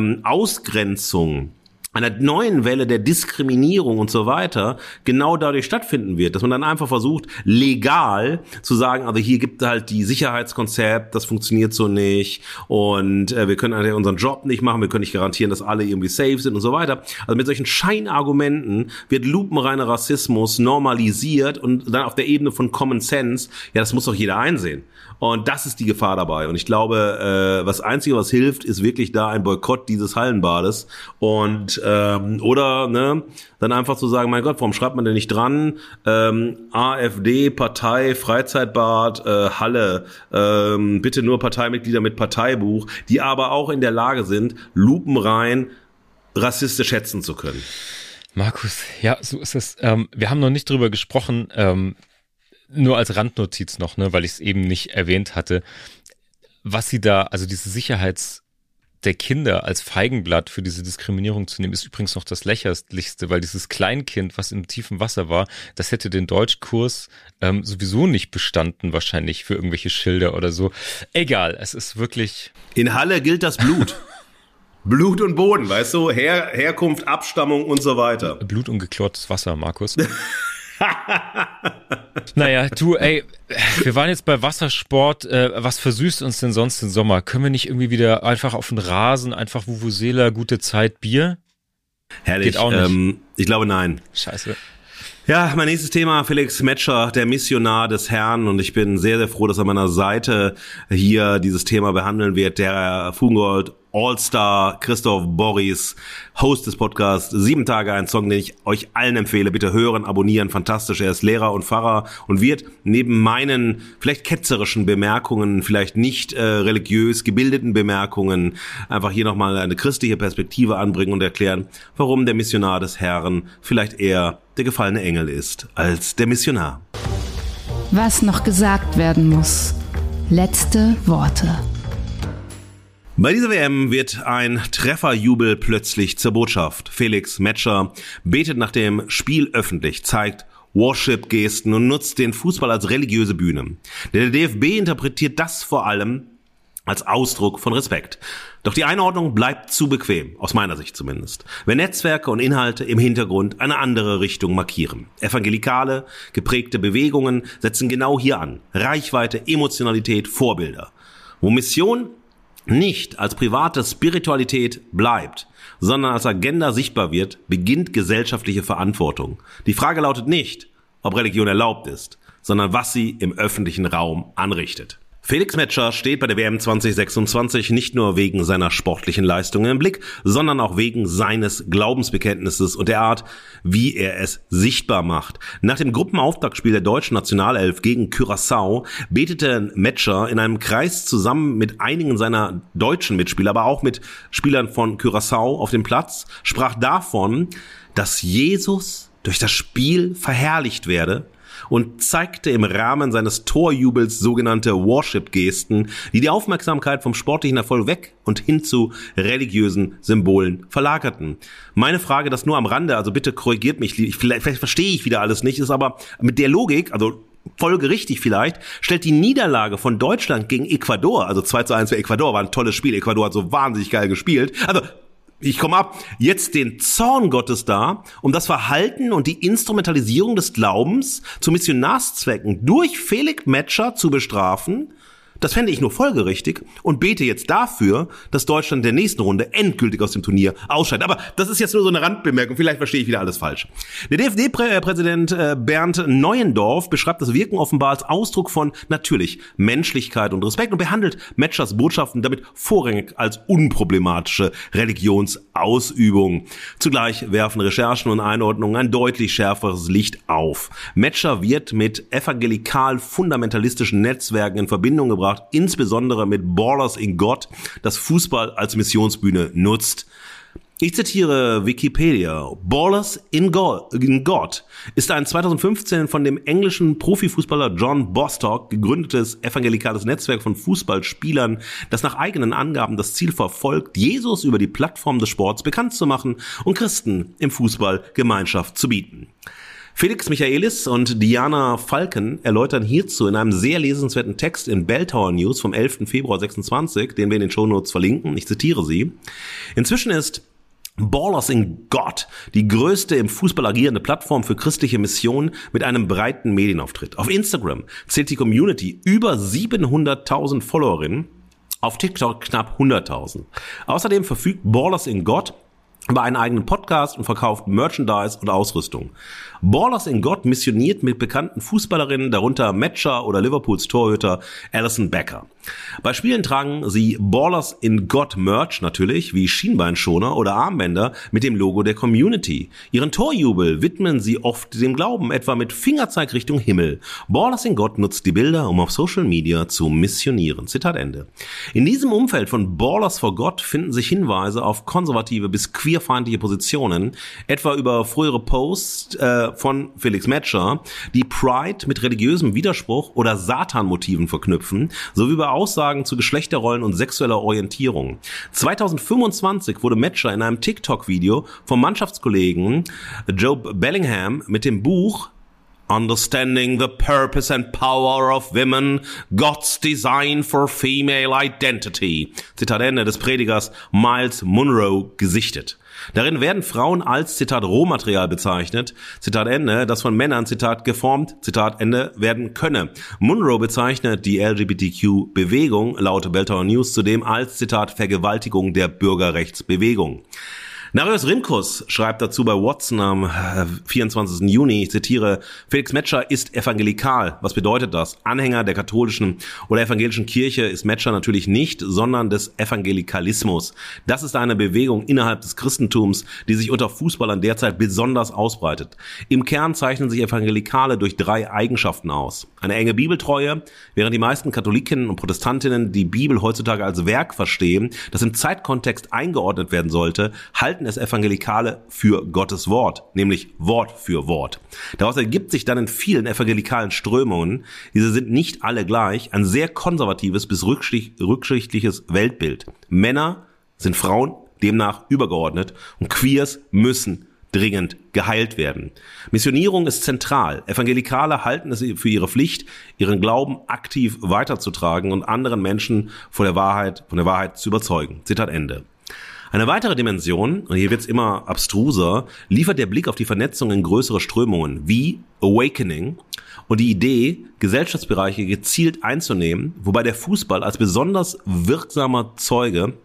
Ausgrenzung, einer neuen Welle der Diskriminierung und so weiter genau dadurch stattfinden wird, dass man dann einfach versucht, legal zu sagen, also hier gibt halt die Sicherheitskonzept, das funktioniert so nicht und wir können halt unseren Job nicht machen, wir können nicht garantieren, dass alle irgendwie safe sind und so weiter. Also mit solchen Scheinargumenten wird lupenreiner Rassismus normalisiert und dann auf der Ebene von Common Sense, ja, das muss doch jeder einsehen. Und das ist die Gefahr dabei. Und ich glaube, das Einzige, was hilft, ist wirklich da ein Boykott dieses Hallenbades. Und oder dann einfach zu sagen, mein Gott, warum schreibt man denn nicht dran? AfD, Partei, Freizeitbad, Halle, bitte nur Parteimitglieder mit Parteibuch, die aber auch in der Lage sind, lupenrein rassistisch schätzen zu können. Markus, ja, so ist es. Wir haben noch nicht drüber gesprochen, nur als Randnotiz noch, weil ich es eben nicht erwähnt hatte, was sie da, also diese Sicherheits der Kinder als Feigenblatt für diese Diskriminierung zu nehmen, ist übrigens noch das Lächerlichste, weil dieses Kleinkind, was im tiefen Wasser war, das hätte den Deutschkurs sowieso nicht bestanden, wahrscheinlich für irgendwelche Schilder oder so. Egal, es ist wirklich... In Halle gilt das Blut. Blut und Boden, weißt du? Herkunft, Abstammung und so weiter. Blut und geklortes Wasser, Markus. Naja, du, ey, wir waren jetzt bei Wassersport. Was versüßt uns denn sonst den Sommer? Können wir nicht irgendwie wieder einfach auf den Rasen, einfach Vuvuzela, gute Zeit, Bier? Herrlich. Geht auch nicht. Ich glaube, nein. Scheiße. Ja, mein nächstes Thema, Felix Metscher, der Missionar des Herrn. Und ich bin sehr, sehr froh, dass an meiner Seite hier dieses Thema behandeln wird. Der Fugengold All-Star Christoph Borries, Host des Podcasts 7 Tage ein Song, den ich euch allen empfehle. Bitte hören, abonnieren, fantastisch. Er ist Lehrer und Pfarrer und wird neben meinen vielleicht ketzerischen Bemerkungen, vielleicht nicht religiös gebildeten Bemerkungen einfach hier nochmal eine christliche Perspektive anbringen und erklären, warum der Missionar des Herrn vielleicht eher der gefallene Engel ist als der Missionar. Was noch gesagt werden muss. Letzte Worte. Bei dieser WM wird ein Trefferjubel plötzlich zur Botschaft. Felix Metscher betet nach dem Spiel öffentlich, zeigt Worship-Gesten und nutzt den Fußball als religiöse Bühne. Der DFB interpretiert das vor allem als Ausdruck von Respekt. Doch die Einordnung bleibt zu bequem, aus meiner Sicht zumindest, wenn Netzwerke und Inhalte im Hintergrund eine andere Richtung markieren. Evangelikale, geprägte Bewegungen setzen genau hier an. Reichweite, Emotionalität, Vorbilder. Wo Mission nicht als private Spiritualität bleibt, sondern als Agenda sichtbar wird, beginnt gesellschaftliche Verantwortung. Die Frage lautet nicht, ob Religion erlaubt ist, sondern was sie im öffentlichen Raum anrichtet. Felix Metscher steht bei der WM 2026 nicht nur wegen seiner sportlichen Leistungen im Blick, sondern auch wegen seines Glaubensbekenntnisses und der Art, wie er es sichtbar macht. Nach dem Gruppenauftaktspiel der deutschen Nationalelf gegen Curaçao betete Metscher in einem Kreis zusammen mit einigen seiner deutschen Mitspieler, aber auch mit Spielern von Curaçao auf dem Platz, sprach davon, dass Jesus durch das Spiel verherrlicht werde, und zeigte im Rahmen seines Torjubels sogenannte Worship-Gesten, die die Aufmerksamkeit vom sportlichen Erfolg weg und hin zu religiösen Symbolen verlagerten. Meine Frage, das nur am Rande, also bitte korrigiert mich, vielleicht verstehe ich wieder alles nicht, ist aber mit der Logik, also folgerichtig vielleicht, stellt die Niederlage von Deutschland gegen Ecuador, also 2:1 für Ecuador, war ein tolles Spiel, Ecuador hat so wahnsinnig geil gespielt, also ich komme ab, jetzt den Zorn Gottes dar, um das Verhalten und die Instrumentalisierung des Glaubens zu Missionarszwecken durch Felix Metscher zu bestrafen, das fände ich nur folgerichtig und bete jetzt dafür, dass Deutschland in der nächsten Runde endgültig aus dem Turnier ausscheidet. Aber das ist jetzt nur so eine Randbemerkung, vielleicht verstehe ich wieder alles falsch. Der DFB-Präsident Bernd Neuendorf beschreibt das Wirken offenbar als Ausdruck von natürlich Menschlichkeit und Respekt und behandelt Metschers Botschaften damit vorrangig als unproblematische Religionsausübung. Zugleich werfen Recherchen und Einordnungen ein deutlich schärferes Licht auf. Metscher wird mit evangelikal-fundamentalistischen Netzwerken in Verbindung gebracht, insbesondere mit Ballers in God, das Fußball als Missionsbühne nutzt. Ich zitiere Wikipedia. Ballers in God ist ein 2015 von dem englischen Profifußballer John Bostock gegründetes evangelikales Netzwerk von Fußballspielern, das nach eigenen Angaben das Ziel verfolgt, Jesus über die Plattform des Sports bekannt zu machen und Christen im Fußball Gemeinschaft zu bieten. Felix Michaelis und Diana Falken erläutern hierzu in einem sehr lesenswerten Text in Belltower News vom 11. Februar 26, den wir in den Shownotes verlinken. Ich zitiere sie. Inzwischen ist Ballers in God die größte im Fußball agierende Plattform für christliche Mission mit einem breiten Medienauftritt. Auf Instagram zählt die Community über 700.000 Followerinnen, auf TikTok knapp 100.000. Außerdem verfügt Ballers in God über einen eigenen Podcast und verkauft Merchandise und Ausrüstung. Ballers in God missioniert mit bekannten Fußballerinnen, darunter Metscher oder Liverpools Torhüter Alisson Becker. Bei Spielen tragen sie Ballers in God Merch natürlich, wie Schienbeinschoner oder Armbänder mit dem Logo der Community. Ihren Torjubel widmen sie oft dem Glauben, etwa mit Fingerzeig Richtung Himmel. Ballers in God nutzt die Bilder, um auf Social Media zu missionieren. Zitat Ende. In diesem Umfeld von Ballers for God finden sich Hinweise auf konservative bis queerfeindliche Positionen, etwa über frühere Posts von Felix Metscher, die Pride mit religiösem Widerspruch oder Satan-Motiven verknüpfen, sowie über Aussagen zu Geschlechterrollen und sexueller Orientierung. 2025 wurde Metscher in einem TikTok-Video vom Mannschaftskollegen Job Bellingham mit dem Buch Understanding the Purpose and Power of Women, God's Design for Female Identity, Zitat Ende, des Predigers Miles Monroe gesichtet. Darin werden Frauen als, Zitat, Rohmaterial bezeichnet, Zitat Ende, das von Männern, Zitat, geformt, Zitat Ende, werden könne. Monroe bezeichnet die LGBTQ-Bewegung, laut Belltower News, zudem als, Zitat, Vergewaltigung der Bürgerrechtsbewegung. Narius Rimkus schreibt dazu bei Watson am 24. Juni, ich zitiere, Felix Metscher ist evangelikal. Was bedeutet das? Anhänger der katholischen oder evangelischen Kirche ist Metscher natürlich nicht, sondern des Evangelikalismus. Das ist eine Bewegung innerhalb des Christentums, die sich unter Fußballern derzeit besonders ausbreitet. Im Kern zeichnen sich Evangelikale durch 3 Eigenschaften aus. Eine enge Bibeltreue, während die meisten Katholikinnen und Protestantinnen die Bibel heutzutage als Werk verstehen, das im Zeitkontext eingeordnet werden sollte, halten es Evangelikale für Gottes Wort, nämlich Wort für Wort. Daraus ergibt sich dann in vielen evangelikalen Strömungen, diese sind nicht alle gleich, ein sehr konservatives bis rückschrittliches Weltbild. Männer sind Frauen demnach übergeordnet und Queers müssen dringend geheilt werden. Missionierung ist zentral. Evangelikale halten es für ihre Pflicht, ihren Glauben aktiv weiterzutragen und anderen Menschen von der Wahrheit zu überzeugen. Zitat Ende. Eine weitere Dimension, und hier wird's immer abstruser, liefert der Blick auf die Vernetzung in größere Strömungen wie Awakening und die Idee, Gesellschaftsbereiche gezielt einzunehmen, wobei der Fußball als besonders wirksamer Zeuge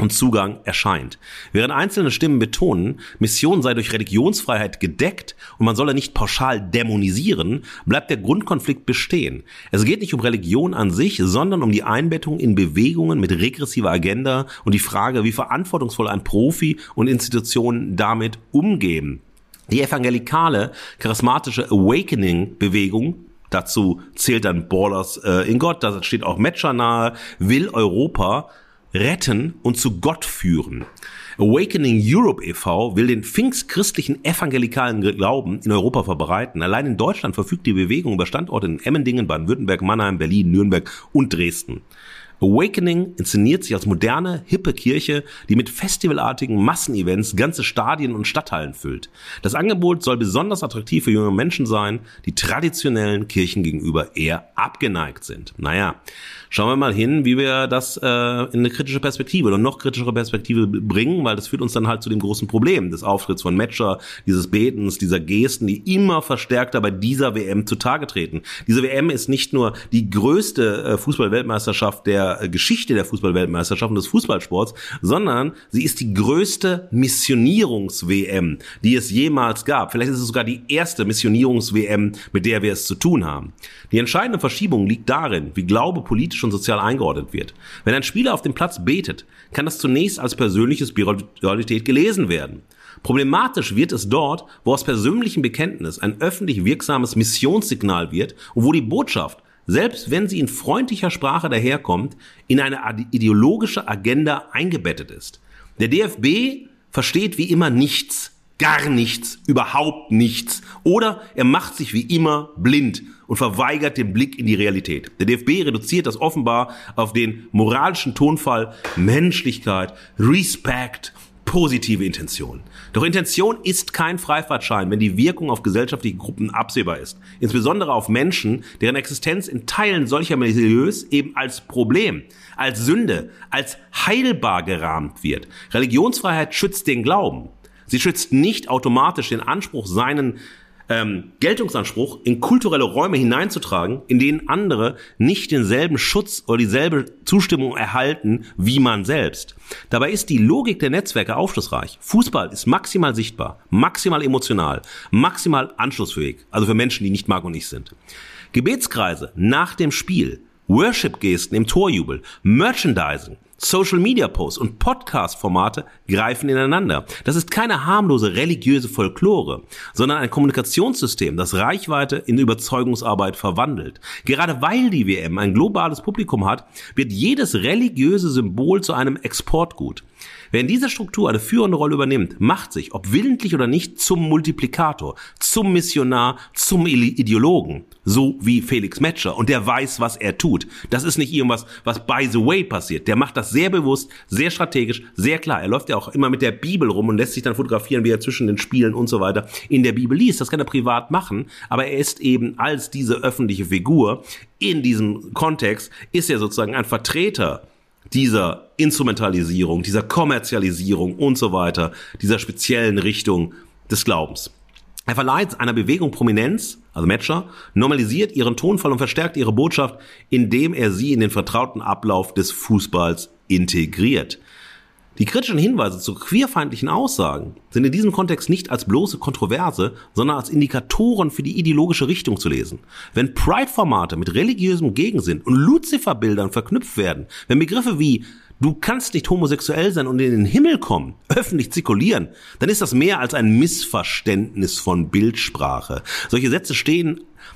und Zugang erscheint. Während einzelne Stimmen betonen, Mission sei durch Religionsfreiheit gedeckt und man solle nicht pauschal dämonisieren, bleibt der Grundkonflikt bestehen. Es geht nicht um Religion an sich, sondern um die Einbettung in Bewegungen mit regressiver Agenda und die Frage, wie verantwortungsvoll ein Profi und Institutionen damit umgehen. Die evangelikale, charismatische Awakening-Bewegung, dazu zählt dann Ballers in Gott, da steht auch Metzger nahe, will Europa retten und zu Gott führen. Awakening Europe e.V. will den pfingstchristlichen evangelikalen Glauben in Europa verbreiten. Allein in Deutschland verfügt die Bewegung über Standorte in Emmendingen, Baden-Württemberg, Mannheim, Berlin, Nürnberg und Dresden. Awakening inszeniert sich als moderne, hippe Kirche, die mit festivalartigen Massenevents ganze Stadien und Stadthallen füllt. Das Angebot soll besonders attraktiv für junge Menschen sein, die traditionellen Kirchen gegenüber eher abgeneigt sind. Naja, schauen wir mal hin, wie wir das in eine kritische Perspektive oder noch kritischere Perspektive bringen, weil das führt uns dann halt zu dem großen Problem des Auftritts von Metzger, dieses Betens, dieser Gesten, die immer verstärkter bei dieser WM zutage treten. Diese WM ist nicht nur die größte Fußball-Weltmeisterschaft der Geschichte der Fußball-Weltmeisterschaft und des Fußballsports, sondern sie ist die größte Missionierungs-WM, die es jemals gab. Vielleicht ist es sogar die erste Missionierungs-WM, mit der wir es zu tun haben. Die entscheidende Verschiebung liegt darin, wie Glaube politisch und sozial eingeordnet wird. Wenn ein Spieler auf dem Platz betet, kann das zunächst als persönliche Spiritualität gelesen werden. Problematisch wird es dort, wo aus persönlichem Bekenntnis ein öffentlich wirksames Missionssignal wird und wo die Botschaft, selbst wenn sie in freundlicher Sprache daherkommt, in eine ideologische Agenda eingebettet ist. Der DFB versteht wie immer nichts, gar nichts, überhaupt nichts. Oder er macht sich wie immer blind und verweigert den Blick in die Realität. Der DFB reduziert das offenbar auf den moralischen Tonfall Menschlichkeit, Respekt, positive Intention. Doch Intention ist kein Freifahrtschein, wenn die Wirkung auf gesellschaftliche Gruppen absehbar ist. Insbesondere auf Menschen, deren Existenz in Teilen solcher Milieus eben als Problem, als Sünde, als heilbar gerahmt wird. Religionsfreiheit schützt den Glauben. Sie schützt nicht automatisch den Anspruch, seinen Geltungsanspruch in kulturelle Räume hineinzutragen, in denen andere nicht denselben Schutz oder dieselbe Zustimmung erhalten wie man selbst. Dabei ist die Logik der Netzwerke aufschlussreich. Fußball ist maximal sichtbar, maximal emotional, maximal anschlussfähig, also für Menschen, die nicht Marc und ich sind. Gebetskreise nach dem Spiel, Worship-Gesten im Torjubel, Merchandising, Social-Media-Posts und Podcast-Formate greifen ineinander. Das ist keine harmlose religiöse Folklore, sondern ein Kommunikationssystem, das Reichweite in Überzeugungsarbeit verwandelt. Gerade weil die WM ein globales Publikum hat, wird jedes religiöse Symbol zu einem Exportgut. Wer in dieser Struktur eine führende Rolle übernimmt, macht sich, ob willentlich oder nicht, zum Multiplikator, zum Missionar, zum Ideologen. So wie Felix Metzger. Und der weiß, was er tut. Das ist nicht irgendwas, was by the way passiert. Der macht das sehr bewusst, sehr strategisch, sehr klar. Er läuft ja auch immer mit der Bibel rum und lässt sich dann fotografieren, wie er zwischen den Spielen und so weiter in der Bibel liest. Das kann er privat machen, aber er ist eben als diese öffentliche Figur in diesem Kontext, ist er sozusagen ein Vertreter dieser Instrumentalisierung, dieser Kommerzialisierung und so weiter, dieser speziellen Richtung des Glaubens. Er verleiht einer Bewegung Prominenz, also Metzger, normalisiert ihren Tonfall und verstärkt ihre Botschaft, indem er sie in den vertrauten Ablauf des Fußballs integriert. Die kritischen Hinweise zu queerfeindlichen Aussagen sind in diesem Kontext nicht als bloße Kontroverse, sondern als Indikatoren für die ideologische Richtung zu lesen. Wenn Pride-Formate mit religiösem Gegensinn und Luzifer-Bildern verknüpft werden, wenn Begriffe wie "Du kannst nicht homosexuell sein und in den Himmel kommen" öffentlich zirkulieren, dann ist das mehr als ein Missverständnis von Bildsprache. Solche Sätze stehen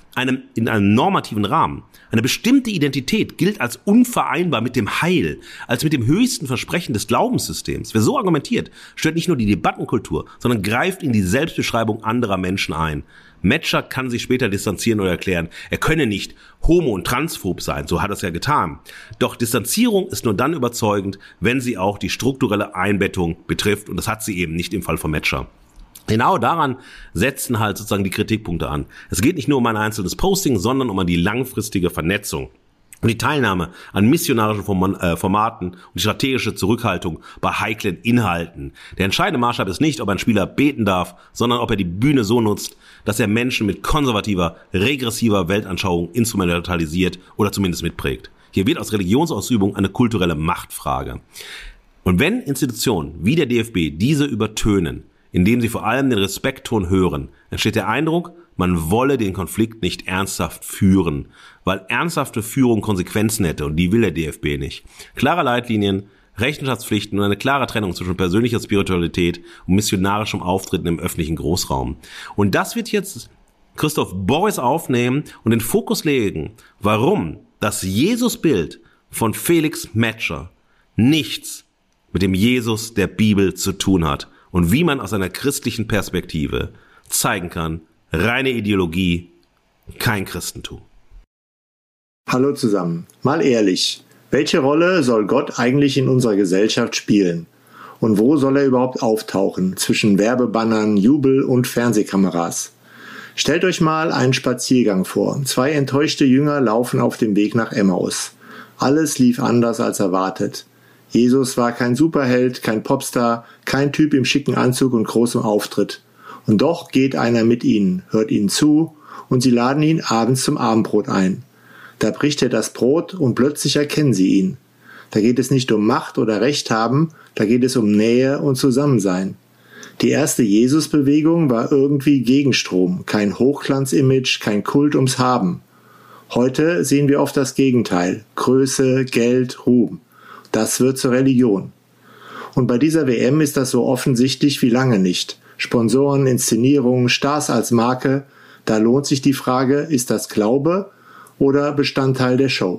in einem normativen Rahmen. Eine bestimmte Identität gilt als unvereinbar mit dem Heil, als mit dem höchsten Versprechen des Glaubenssystems. Wer so argumentiert, stört nicht nur die Debattenkultur, sondern greift in die Selbstbeschreibung anderer Menschen ein. Metzger kann sich später distanzieren oder erklären, er könne nicht homo- und transphob sein, so hat er es ja getan. Doch Distanzierung ist nur dann überzeugend, wenn sie auch die strukturelle Einbettung betrifft, und das hat sie eben nicht im Fall von Metzger. Genau daran setzen halt sozusagen die Kritikpunkte an. Es geht nicht nur um ein einzelnes Posting, sondern um die langfristige Vernetzung und die Teilnahme an missionarischen Formaten und die strategische Zurückhaltung bei heiklen Inhalten. Der entscheidende Maßstab ist nicht, ob ein Spieler beten darf, sondern ob er die Bühne so nutzt, dass er Menschen mit konservativer, regressiver Weltanschauung instrumentalisiert oder zumindest mitprägt. Hier wird aus Religionsausübung eine kulturelle Machtfrage. Und wenn Institutionen wie der DFB diese übertönen, indem sie vor allem den Respektton hören, entsteht der Eindruck, man wolle den Konflikt nicht ernsthaft führen, weil ernsthafte Führung Konsequenzen hätte und die will der DFB nicht. Klare Leitlinien, Rechenschaftspflichten und eine klare Trennung zwischen persönlicher Spiritualität und missionarischem Auftreten im öffentlichen Großraum. Und das wird jetzt Christoph Borries aufnehmen und den Fokus legen, warum das Jesusbild von Felix Metscher nichts mit dem Jesus der Bibel zu tun hat und wie man aus einer christlichen Perspektive zeigen kann, reine Ideologie, kein Christentum. Hallo zusammen. Mal ehrlich, welche Rolle soll Gott eigentlich in unserer Gesellschaft spielen? Und wo soll er überhaupt auftauchen zwischen Werbebannern, Jubel und Fernsehkameras? Stellt euch mal einen Spaziergang vor. 2 enttäuschte Jünger laufen auf dem Weg nach Emmaus. Alles lief anders als erwartet. Jesus war kein Superheld, kein Popstar, kein Typ im schicken Anzug und großem Auftritt. Und doch geht einer mit ihnen, hört ihnen zu und sie laden ihn abends zum Abendbrot ein. Da bricht er das Brot und plötzlich erkennen sie ihn. Da geht es nicht um Macht oder Recht haben, da geht es um Nähe und Zusammensein. Die erste Jesus-Bewegung war irgendwie Gegenstrom, kein Hochglanz-Image, kein Kult ums Haben. Heute sehen wir oft das Gegenteil, Größe, Geld, Ruhm. Das wird zur Religion. Und bei dieser WM ist das so offensichtlich wie lange nicht. Sponsoren, Inszenierungen, Stars als Marke, da lohnt sich die Frage, ist das Glaube oder Bestandteil der Show?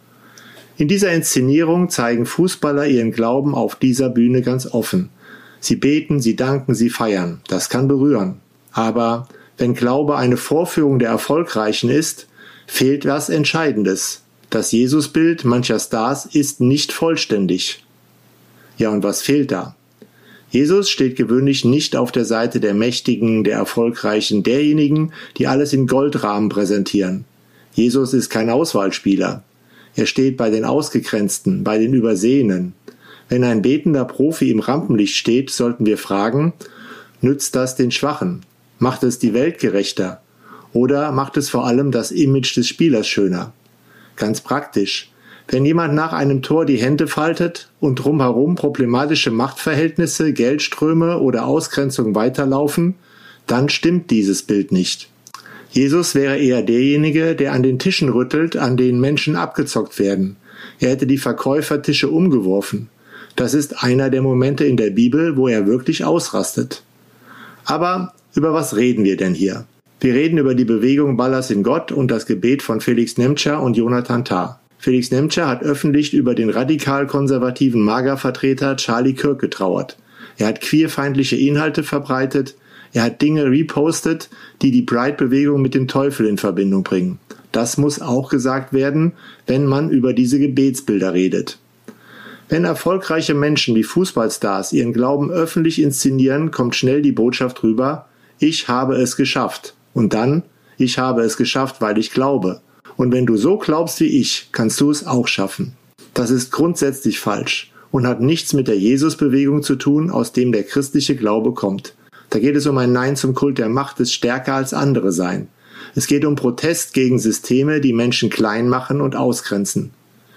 In dieser Inszenierung zeigen Fußballer ihren Glauben auf dieser Bühne ganz offen. Sie beten, sie danken, sie feiern. Das kann berühren. Aber wenn Glaube eine Vorführung der Erfolgreichen ist, fehlt was Entscheidendes. Das Jesusbild mancher Stars ist nicht vollständig. Ja, und was fehlt da? Jesus steht gewöhnlich nicht auf der Seite der Mächtigen, der Erfolgreichen, derjenigen, die alles in Goldrahmen präsentieren. Jesus ist kein Auswahlspieler. Er steht bei den Ausgegrenzten, bei den Übersehenen. Wenn ein betender Profi im Rampenlicht steht, sollten wir fragen, nützt das den Schwachen? Macht es die Welt gerechter? Oder macht es vor allem das Image des Spielers schöner? Ganz praktisch. Wenn jemand nach einem Tor die Hände faltet und drumherum problematische Machtverhältnisse, Geldströme oder Ausgrenzung weiterlaufen, dann stimmt dieses Bild nicht. Jesus wäre eher derjenige, der an den Tischen rüttelt, an denen Menschen abgezockt werden. Er hätte die Verkäufertische umgeworfen. Das ist einer der Momente in der Bibel, wo er wirklich ausrastet. Aber über was reden wir denn hier? Wir reden über die Bewegung Ballers in Gott und das Gebet von Felix Nemtscher und Jonathan Tah. Felix Nemtscher hat öffentlich über den radikal-konservativen MAGA-Vertreter Charlie Kirk getrauert. Er hat queerfeindliche Inhalte verbreitet. Er hat Dinge repostet, die die Pride-Bewegung mit dem Teufel in Verbindung bringen. Das muss auch gesagt werden, wenn man über diese Gebetsbilder redet. Wenn erfolgreiche Menschen wie Fußballstars ihren Glauben öffentlich inszenieren, kommt schnell die Botschaft rüber, ich habe es geschafft. Und dann, ich habe es geschafft, weil ich glaube. Und wenn du so glaubst wie ich, kannst du es auch schaffen. Das ist grundsätzlich falsch und hat nichts mit der Jesus-Bewegung zu tun, aus dem der christliche Glaube kommt. Da geht es um ein Nein zum Kult der Macht des Stärker als andere sein. Es geht um Protest gegen Systeme, die Menschen klein machen und ausgrenzen.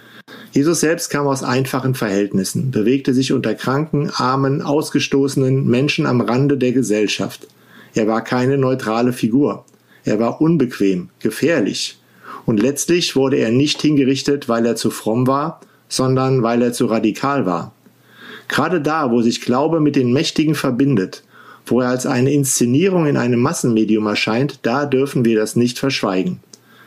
Jesus selbst kam aus einfachen Verhältnissen, bewegte sich unter kranken, armen, ausgestoßenen Menschen am Rande der Gesellschaft. Er war keine neutrale Figur. Er war unbequem, gefährlich. Und letztlich wurde er nicht hingerichtet, weil er zu fromm war, sondern weil er zu radikal war. Gerade da, wo sich Glaube mit den Mächtigen verbindet, wo er als eine Inszenierung in einem Massenmedium erscheint, da dürfen wir das nicht verschweigen.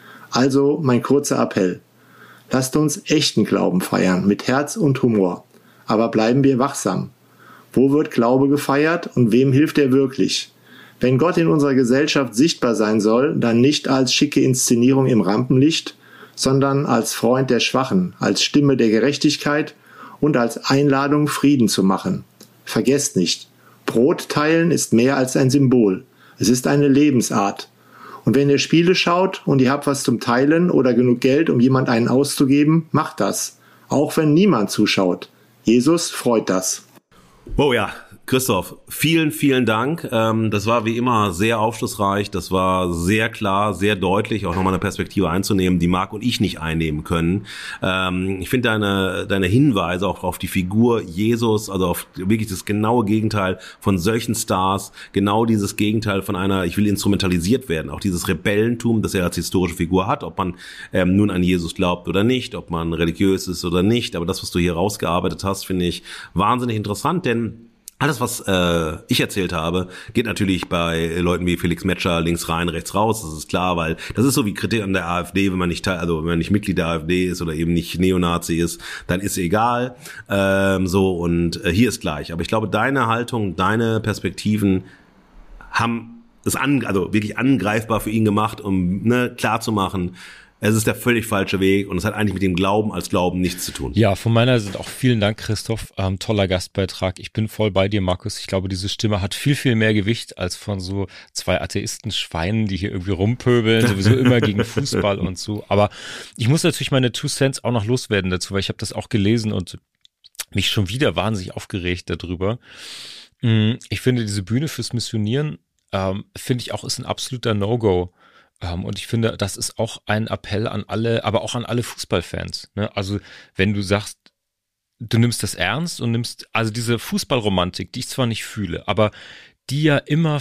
Also mein kurzer Appell. Lasst uns echten Glauben feiern, mit Herz und Humor. Aber bleiben wir wachsam. Wo wird Glaube gefeiert und wem hilft er wirklich? Wenn Gott in unserer Gesellschaft sichtbar sein soll, dann nicht als schicke Inszenierung im Rampenlicht, sondern als Freund der Schwachen, als Stimme der Gerechtigkeit und als Einladung, Frieden zu machen. Vergesst nicht, Brot teilen ist mehr als ein Symbol. Es ist eine Lebensart. Und wenn ihr Spiele schaut und ihr habt was zum Teilen oder genug Geld, um jemand einen auszugeben, macht das. Auch wenn niemand zuschaut. Jesus freut das. Oh ja, Christoph, vielen, vielen Dank. Das war wie immer sehr aufschlussreich. Das war sehr klar, sehr deutlich, auch nochmal eine Perspektive einzunehmen, die Marc und ich nicht einnehmen können. Ich finde deine Hinweise auch auf die Figur Jesus, also auf wirklich das genaue Gegenteil von solchen Stars, genau dieses Gegenteil von einer, ich will instrumentalisiert werden, auch dieses Rebellentum, das er als historische Figur hat, ob man nun an Jesus glaubt oder nicht, ob man religiös ist oder nicht. Aber das, was du hier rausgearbeitet hast, finde ich wahnsinnig interessant, denn alles, was ich erzählt habe, geht natürlich bei Leuten wie Felix Metscher links rein, rechts raus. Das ist klar, weil das ist so wie Kritik an der AfD, wenn man nicht wenn man nicht Mitglied der AfD ist oder eben nicht Neonazi ist, dann ist egal. Und hier ist gleich. Aber ich glaube, deine Haltung, deine Perspektiven haben es wirklich angreifbar für ihn gemacht, um klar zu machen, es ist der völlig falsche Weg und es hat eigentlich mit dem Glauben als Glauben nichts zu tun. Ja, von meiner Seite auch vielen Dank, Christoph. Toller Gastbeitrag. Ich bin voll bei dir, Markus. Ich glaube, diese Stimme hat viel, viel mehr Gewicht als von so zwei Atheisten-Schweinen, die hier irgendwie rumpöbeln, sowieso immer gegen Fußball und so. Aber ich muss natürlich meine 2 Cents auch noch loswerden dazu, weil ich habe das auch gelesen und mich schon wieder wahnsinnig aufgeregt darüber. Ich finde, diese Bühne fürs Missionieren, finde ich auch, ist ein absoluter No-Go. Und ich finde, das ist auch ein Appell an alle, aber auch an alle Fußballfans. Ne? Also wenn du sagst, du nimmst das ernst und nimmst, also diese Fußballromantik, die ich zwar nicht fühle, aber die ja immer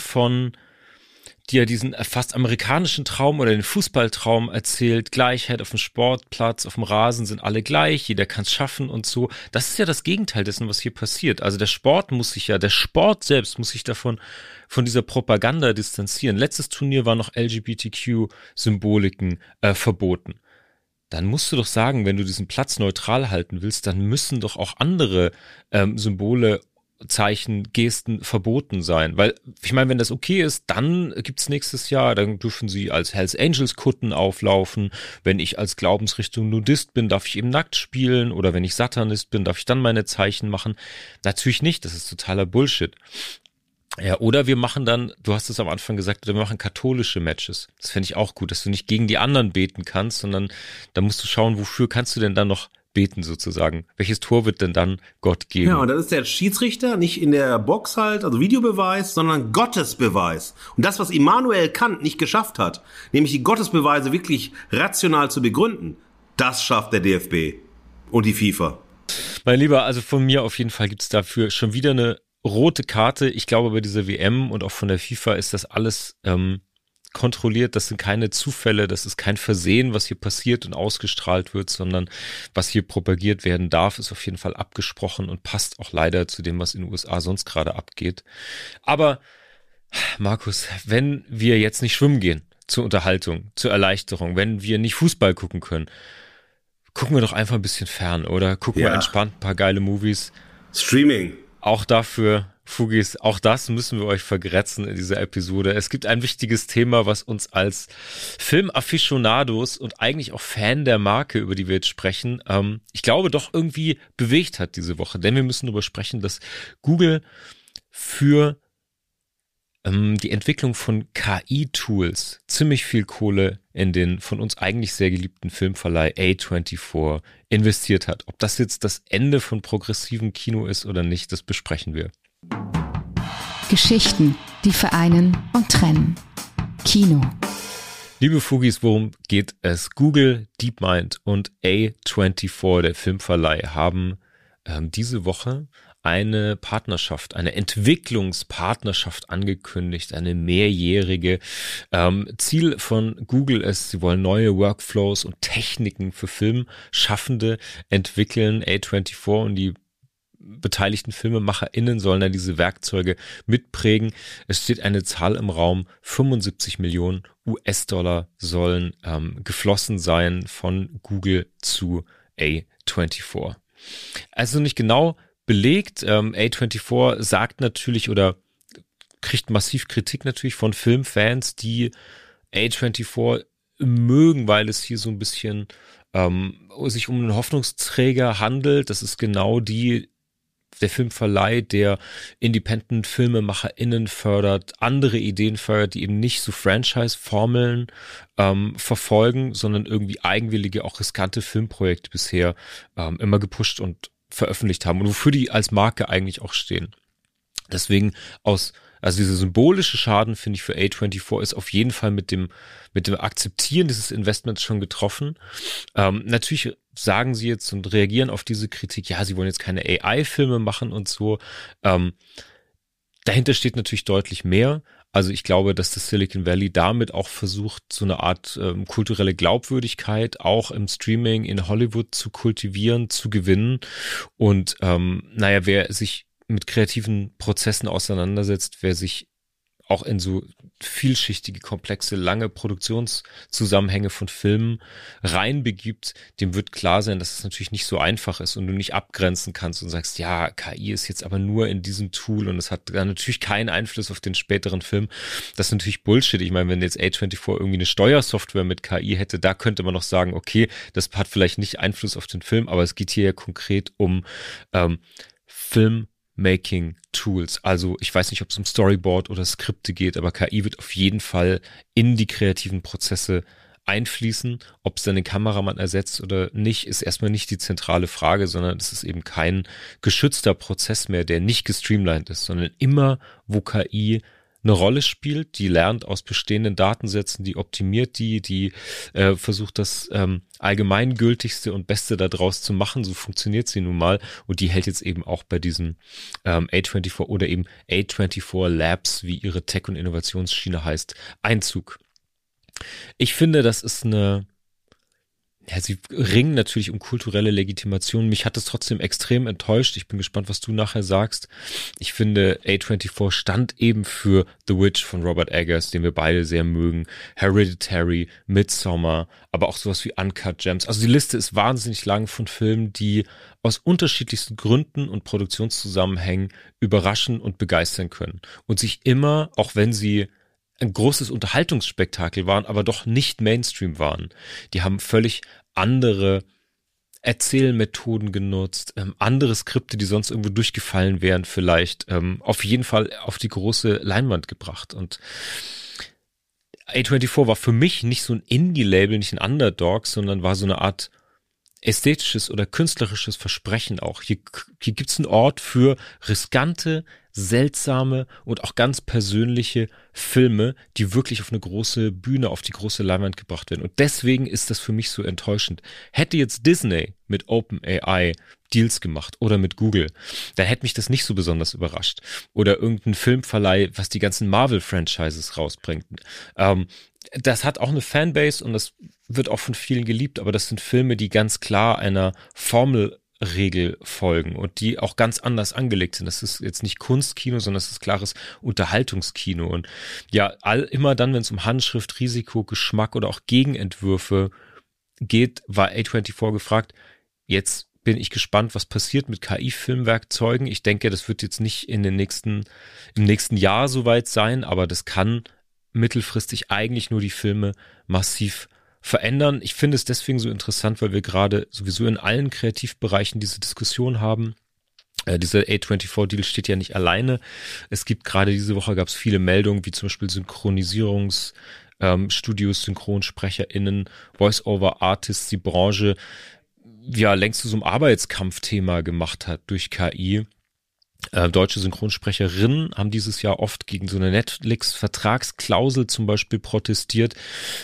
die ja diesen fast amerikanischen Traum oder den Fußballtraum erzählt, Gleichheit auf dem Sportplatz, auf dem Rasen sind alle gleich, jeder kann es schaffen und so. Das ist ja das Gegenteil dessen, was hier passiert. Also der Sport selbst muss sich von dieser Propaganda distanzieren. Letztes Turnier war noch LGBTQ-Symboliken verboten. Dann musst du doch sagen, wenn du diesen Platz neutral halten willst, dann müssen doch auch andere Symbole, Zeichen, Gesten verboten sein. Weil, ich meine, wenn das okay ist, dann gibt's nächstes Jahr, dann dürfen sie als Hells Angels Kutten auflaufen. Wenn ich als Glaubensrichtung Nudist bin, darf ich eben nackt spielen. Oder wenn ich Satanist bin, darf ich dann meine Zeichen machen. Natürlich nicht, das ist totaler Bullshit. Ja, oder wir machen dann, du hast es am Anfang gesagt, wir machen katholische Matches. Das fände ich auch gut, dass du nicht gegen die anderen beten kannst, sondern da musst du schauen, wofür kannst du denn dann noch beten sozusagen. Welches Tor wird denn dann Gott geben? Ja, und das ist der Schiedsrichter, nicht in der Box halt, also Videobeweis, sondern Gottesbeweis. Und das, was Immanuel Kant nicht geschafft hat, nämlich die Gottesbeweise wirklich rational zu begründen, das schafft der DFB und die FIFA. Mein Lieber, also von mir auf jeden Fall gibt's dafür schon wieder eine rote Karte. Ich glaube, bei dieser WM und auch von der FIFA ist das alles kontrolliert, das sind keine Zufälle, das ist kein Versehen, was hier passiert und ausgestrahlt wird, sondern was hier propagiert werden darf, ist auf jeden Fall abgesprochen und passt auch leider zu dem, was in den USA sonst gerade abgeht. Aber, Markus, wenn wir jetzt nicht schwimmen gehen, zur Unterhaltung, zur Erleichterung, wenn wir nicht Fußball gucken können, gucken wir doch einfach ein bisschen fern, oder? Gucken wir entspannt ein paar geile Movies. Streaming. Auch dafür, Fugis, auch das müssen wir euch vergrätzen in dieser Episode. Es gibt ein wichtiges Thema, was uns als Filmafficionados und eigentlich auch Fan der Marke, über die wir jetzt sprechen, ich glaube doch irgendwie bewegt hat diese Woche. Denn wir müssen darüber sprechen, dass Google für die Entwicklung von KI-Tools ziemlich viel Kohle in den von uns eigentlich sehr geliebten Filmverleih A24 investiert hat. Ob das jetzt das Ende von progressivem Kino ist oder nicht, das besprechen wir. Geschichten, die vereinen und trennen. Kino. Liebe Fugis, worum geht es? Google, DeepMind und A24, der Filmverleih, haben diese Woche eine Partnerschaft, eine Entwicklungspartnerschaft angekündigt, eine mehrjährige. Ziel von Google ist, sie wollen neue Workflows und Techniken für Filmschaffende entwickeln. A24 und die beteiligten FilmemacherInnen sollen dann diese Werkzeuge mitprägen. Es steht eine Zahl im Raum, 75 Millionen US-Dollar sollen geflossen sein von Google zu A24. Also nicht genau belegt. A24 sagt natürlich oder kriegt massiv Kritik natürlich von Filmfans, die A24 mögen, weil es hier so ein bisschen sich um einen Hoffnungsträger handelt. Das ist genau der Filmverleih, der Independent-FilmemacherInnen fördert, andere Ideen fördert, die eben nicht so Franchise-Formeln verfolgen, sondern irgendwie eigenwillige, auch riskante Filmprojekte bisher immer gepusht und veröffentlicht haben und wofür die als Marke eigentlich auch stehen. Deswegen also dieser symbolische Schaden, finde ich, für A24 ist auf jeden Fall mit dem Akzeptieren dieses Investments schon getroffen. Natürlich sagen sie jetzt und reagieren auf diese Kritik, ja, sie wollen jetzt keine AI-Filme machen und so. Dahinter steht natürlich deutlich mehr. Also ich glaube, dass das Silicon Valley damit auch versucht, so eine Art kulturelle Glaubwürdigkeit auch im Streaming in Hollywood zu kultivieren, zu gewinnen. Und wer sich mit kreativen Prozessen auseinandersetzt, wer sich auch in so vielschichtige, komplexe, lange Produktionszusammenhänge von Filmen reinbegibt, dem wird klar sein, dass es natürlich nicht so einfach ist und du nicht abgrenzen kannst und sagst, ja, KI ist jetzt aber nur in diesem Tool und es hat dann natürlich keinen Einfluss auf den späteren Film. Das ist natürlich Bullshit. Ich meine, wenn jetzt A24 irgendwie eine Steuersoftware mit KI hätte, da könnte man noch sagen, okay, das hat vielleicht nicht Einfluss auf den Film, aber es geht hier ja konkret um Filmmaking-Tools. Also ich weiß nicht, ob es um Storyboard oder Skripte geht, aber KI wird auf jeden Fall in die kreativen Prozesse einfließen. Ob es dann den Kameramann ersetzt oder nicht, ist erstmal nicht die zentrale Frage, sondern es ist eben kein geschützter Prozess mehr, der nicht gestreamlined ist, sondern immer, wo KI eine Rolle spielt, die lernt aus bestehenden Datensätzen, die optimiert die versucht das allgemeingültigste und Beste daraus zu machen, so funktioniert sie nun mal und die hält jetzt eben auch bei diesen A24 oder eben A24 Labs, wie ihre Tech- und Innovationsschiene heißt, Einzug. Ich finde, das ist sie ringen natürlich um kulturelle Legitimation. Mich hat es trotzdem extrem enttäuscht. Ich bin gespannt, was du nachher sagst. Ich finde, A24 stand eben für The Witch von Robert Eggers, den wir beide sehr mögen, Hereditary, Midsommar, aber auch sowas wie Uncut Gems. Also die Liste ist wahnsinnig lang von Filmen, die aus unterschiedlichsten Gründen und Produktionszusammenhängen überraschen und begeistern können. Und sich immer, auch wenn sie ein großes Unterhaltungsspektakel waren, aber doch nicht Mainstream waren. Die haben völlig andere Erzählmethoden genutzt, andere Skripte, die sonst irgendwo durchgefallen wären vielleicht, auf jeden Fall auf die große Leinwand gebracht. Und A24 war für mich nicht so ein Indie-Label, nicht ein Underdog, sondern war so eine Art ästhetisches oder künstlerisches Versprechen auch. Hier gibt's einen Ort für riskante, seltsame und auch ganz persönliche Filme, die wirklich auf eine große Bühne, auf die große Leinwand gebracht werden. Und deswegen ist das für mich so enttäuschend. Hätte jetzt Disney mit OpenAI Deals gemacht oder mit Google, dann hätte mich das nicht so besonders überrascht. Oder irgendein Filmverleih, was die ganzen Marvel-Franchises rausbringt. Das hat auch eine Fanbase und das wird auch von vielen geliebt, aber das sind Filme, die ganz klar einer Formelregel folgen und die auch ganz anders angelegt sind. Das ist jetzt nicht Kunstkino, sondern das ist klares Unterhaltungskino. Und ja, immer dann, wenn es um Handschrift, Risiko, Geschmack oder auch Gegenentwürfe geht, war A24 gefragt, jetzt bin ich gespannt, was passiert mit KI-Filmwerkzeugen. Ich denke, das wird jetzt nicht im nächsten Jahr soweit sein, aber das kann mittelfristig eigentlich nur die Filme massiv verändern. Ich finde es deswegen so interessant, weil wir gerade sowieso in allen Kreativbereichen diese Diskussion haben. Dieser A24-Deal steht ja nicht alleine. Es gibt gerade diese Woche gab es viele Meldungen, wie zum Beispiel Synchronisierungsstudios, SynchronsprecherInnen, Voice-over-Artists, die Branche ja längst zu so einem Arbeitskampfthema gemacht hat durch KI. Deutsche Synchronsprecherinnen haben dieses Jahr oft gegen so eine Netflix-Vertragsklausel zum Beispiel protestiert.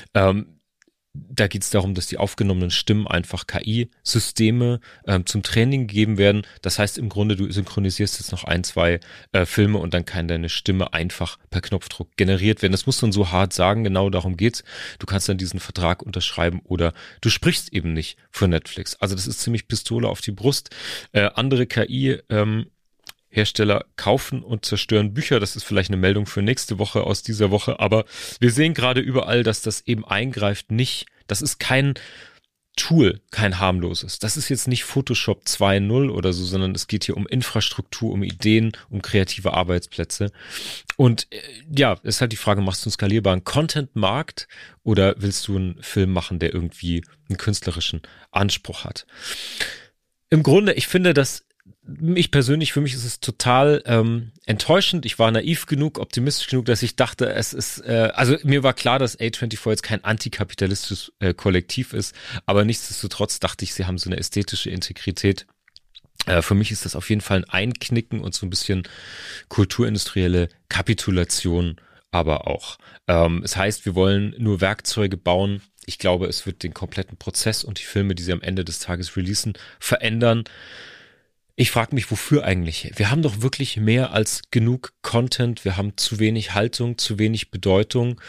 Da geht es darum, dass die aufgenommenen Stimmen einfach KI-Systeme zum Training gegeben werden. Das heißt im Grunde, du synchronisierst jetzt noch 1-2 Filme und dann kann deine Stimme einfach per Knopfdruck generiert werden. Das muss man so hart sagen, genau darum geht's. Du kannst dann diesen Vertrag unterschreiben oder du sprichst eben nicht für Netflix. Also das ist ziemlich Pistole auf die Brust. Andere KI Hersteller kaufen und zerstören Bücher. Das ist vielleicht eine Meldung für nächste Woche aus dieser Woche. Aber wir sehen gerade überall, dass das eben eingreift. Das ist kein Tool, kein harmloses. Das ist jetzt nicht Photoshop 2.0 oder so, sondern es geht hier um Infrastruktur, um Ideen, um kreative Arbeitsplätze. Und ist halt die Frage, machst du einen skalierbaren Content-Markt oder willst du einen Film machen, der irgendwie einen künstlerischen Anspruch hat? Im Grunde, ich finde, dass für mich ist es total enttäuschend. Ich war naiv genug, optimistisch genug, dass ich dachte, es ist, mir war klar, dass A24 jetzt kein antikapitalistisches Kollektiv ist, aber nichtsdestotrotz dachte ich, sie haben so eine ästhetische Integrität Für mich ist das auf jeden Fall ein Einknicken und so ein bisschen kulturindustrielle Kapitulation, aber auch. Es heißt, wir wollen nur Werkzeuge bauen. Ich glaube, es wird den kompletten Prozess und die Filme, die sie am Ende des Tages releasen, verändern. Ich frage mich, wofür eigentlich? Wir haben doch wirklich mehr als genug Content. Wir haben zu wenig Haltung, zu wenig Bedeutung.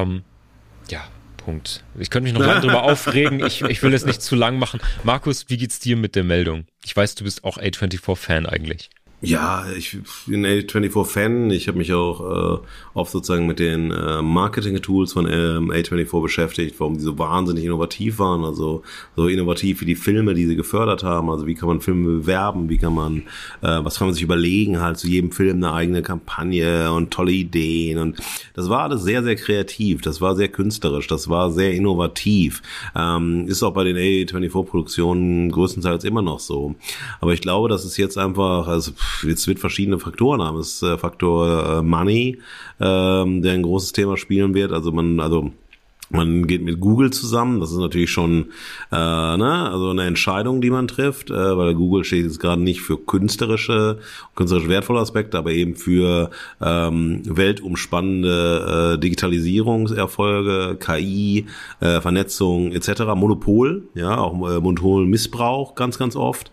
Punkt. Ich könnte mich noch lange drüber aufregen. Ich will es nicht zu lang machen. Markus, wie geht's dir mit der Meldung? Ich weiß, du bist auch A24-Fan eigentlich. Ja, ich bin A24-Fan. Ich habe mich auch oft sozusagen mit den Marketing-Tools von A24 beschäftigt, warum die so wahnsinnig innovativ waren, also so innovativ wie die Filme, die sie gefördert haben. Also wie kann man Filme bewerben, wie kann man, was kann man sich überlegen, halt zu jedem Film eine eigene Kampagne und tolle Ideen. Und das war alles sehr, sehr kreativ, das war sehr künstlerisch, das war sehr innovativ. Ist auch bei den A24-Produktionen größtenteils immer noch so. Aber ich glaube, dass es jetzt einfach, also jetzt wird verschiedene Faktoren haben. Es ist Faktor Money, der ein großes Thema spielen wird. Also man geht mit Google zusammen. Das ist natürlich schon also eine Entscheidung, die man trifft, weil Google steht jetzt gerade nicht für künstlerisch wertvolle Aspekte, aber eben für weltumspannende Digitalisierungserfolge, KI, Vernetzung etc. Monopol, ja, auch Monopolmissbrauch ganz, ganz oft.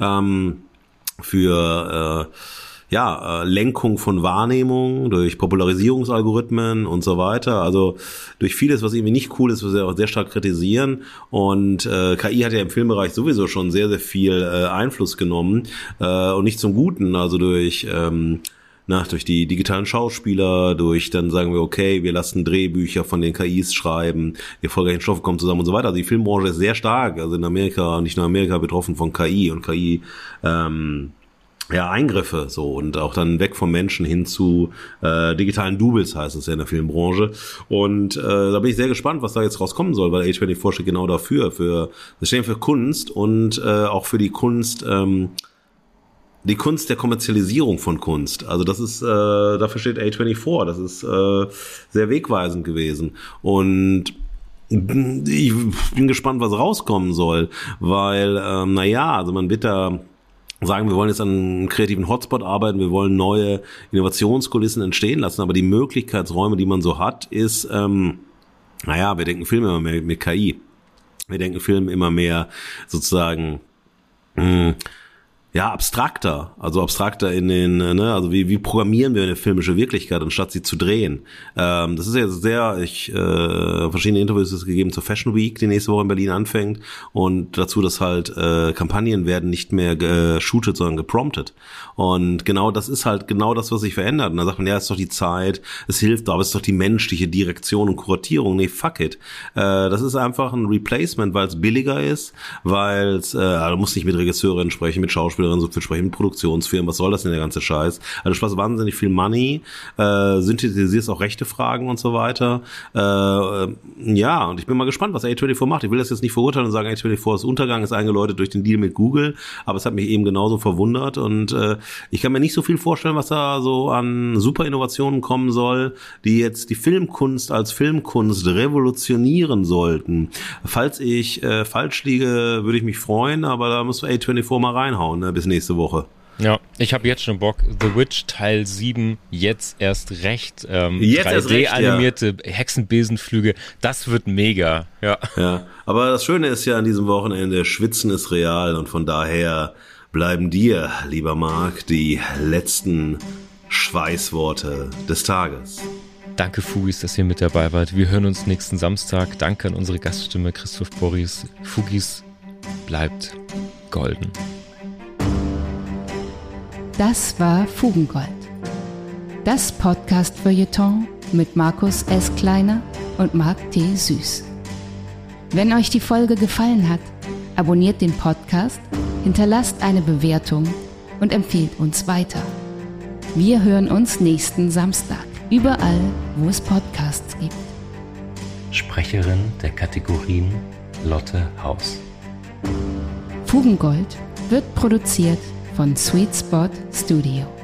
Für Lenkung von Wahrnehmung durch Popularisierungsalgorithmen und so weiter, also durch vieles, was irgendwie nicht cool ist, was wir auch sehr stark kritisieren. Und KI hat ja im Filmbereich sowieso schon sehr, sehr viel Einfluss genommen und nicht zum Guten, also durch die digitalen Schauspieler, durch dann sagen wir, okay, wir lassen Drehbücher von den KIs schreiben, die erfolgreichen Stoffe kommen zusammen und so weiter. Also die Filmbranche ist sehr stark, also in Amerika, nicht nur Amerika, betroffen von KI und KI, Eingriffe, so, und auch dann weg vom Menschen hin zu digitalen Doubles, heißt es ja in der Filmbranche. Und da bin ich sehr gespannt, was da jetzt rauskommen soll, weil A24 steht genau dafür, das stehen für Kunst und auch für die Kunst der Kommerzialisierung von Kunst. Also das ist, dafür steht A24, das ist sehr wegweisend gewesen. Und ich bin gespannt, was rauskommen soll, weil, also man wird da sagen, wir wollen jetzt an einem kreativen Hotspot arbeiten, wir wollen neue Innovationskulissen entstehen lassen, aber die Möglichkeitsräume, die man so hat, ist, wir denken Film immer mehr mit KI. Wir denken Film immer mehr sozusagen, abstrakter in den, also wie programmieren wir eine filmische Wirklichkeit, anstatt sie zu drehen. Das ist ja verschiedene Interviews gegeben zur Fashion Week, die nächste Woche in Berlin anfängt, und dazu, dass halt Kampagnen werden nicht mehr geshootet, sondern gepromptet. Und genau das ist halt genau das, was sich verändert. Und da sagt man, ja, ist doch die Zeit, es hilft, aber es ist doch die menschliche Direktion und Kuratierung. Nee, fuck it. Das ist einfach ein Replacement, weil es billiger ist, weil es, du musst nicht mit Regisseurinnen sprechen, mit Schauspielerinnen so viel sprechen, mit Produktionsfirmen, was soll das denn, der ganze Scheiß? Also du sparst wahnsinnig viel Money, synthetisierst auch rechte Fragen und so weiter. Und ich bin mal gespannt, was A24 macht. Ich will das jetzt nicht verurteilen und sagen, A24 ist Untergang, ist eingeläutet durch den Deal mit Google, aber es hat mich eben genauso verwundert, und ich kann mir nicht so viel vorstellen, was da so an super Innovationen kommen soll, die jetzt die Filmkunst als Filmkunst revolutionieren sollten. Falls ich falsch liege, würde ich mich freuen, aber da muss A24 mal reinhauen, ne, bis nächste Woche. Ja, ich habe jetzt schon Bock. The Witch Teil 7, jetzt erst recht. 3D-animierte Hexenbesenflüge, das wird mega. Ja, aber das Schöne ist ja an diesem Wochenende, Schwitzen ist real, und von daher bleiben dir, lieber Marc, die letzten Schweißworte des Tages. Danke, Fugis, dass ihr mit dabei wart. Wir hören uns nächsten Samstag. Danke an unsere Gaststimme Christoph Boris. Fugis bleibt golden. Das war Fugengold. Das Podcast-Feuilleton mit Markus S. Kleiner und Marc T. Süß. Wenn euch die Folge gefallen hat, abonniert den Podcast, hinterlasst eine Bewertung und empfehlt uns weiter. Wir hören uns nächsten Samstag, überall, wo es Podcasts gibt. Sprecherin der Kategorien Lotte Haus. Fugengold wird produziert von Sweet Spot Studio.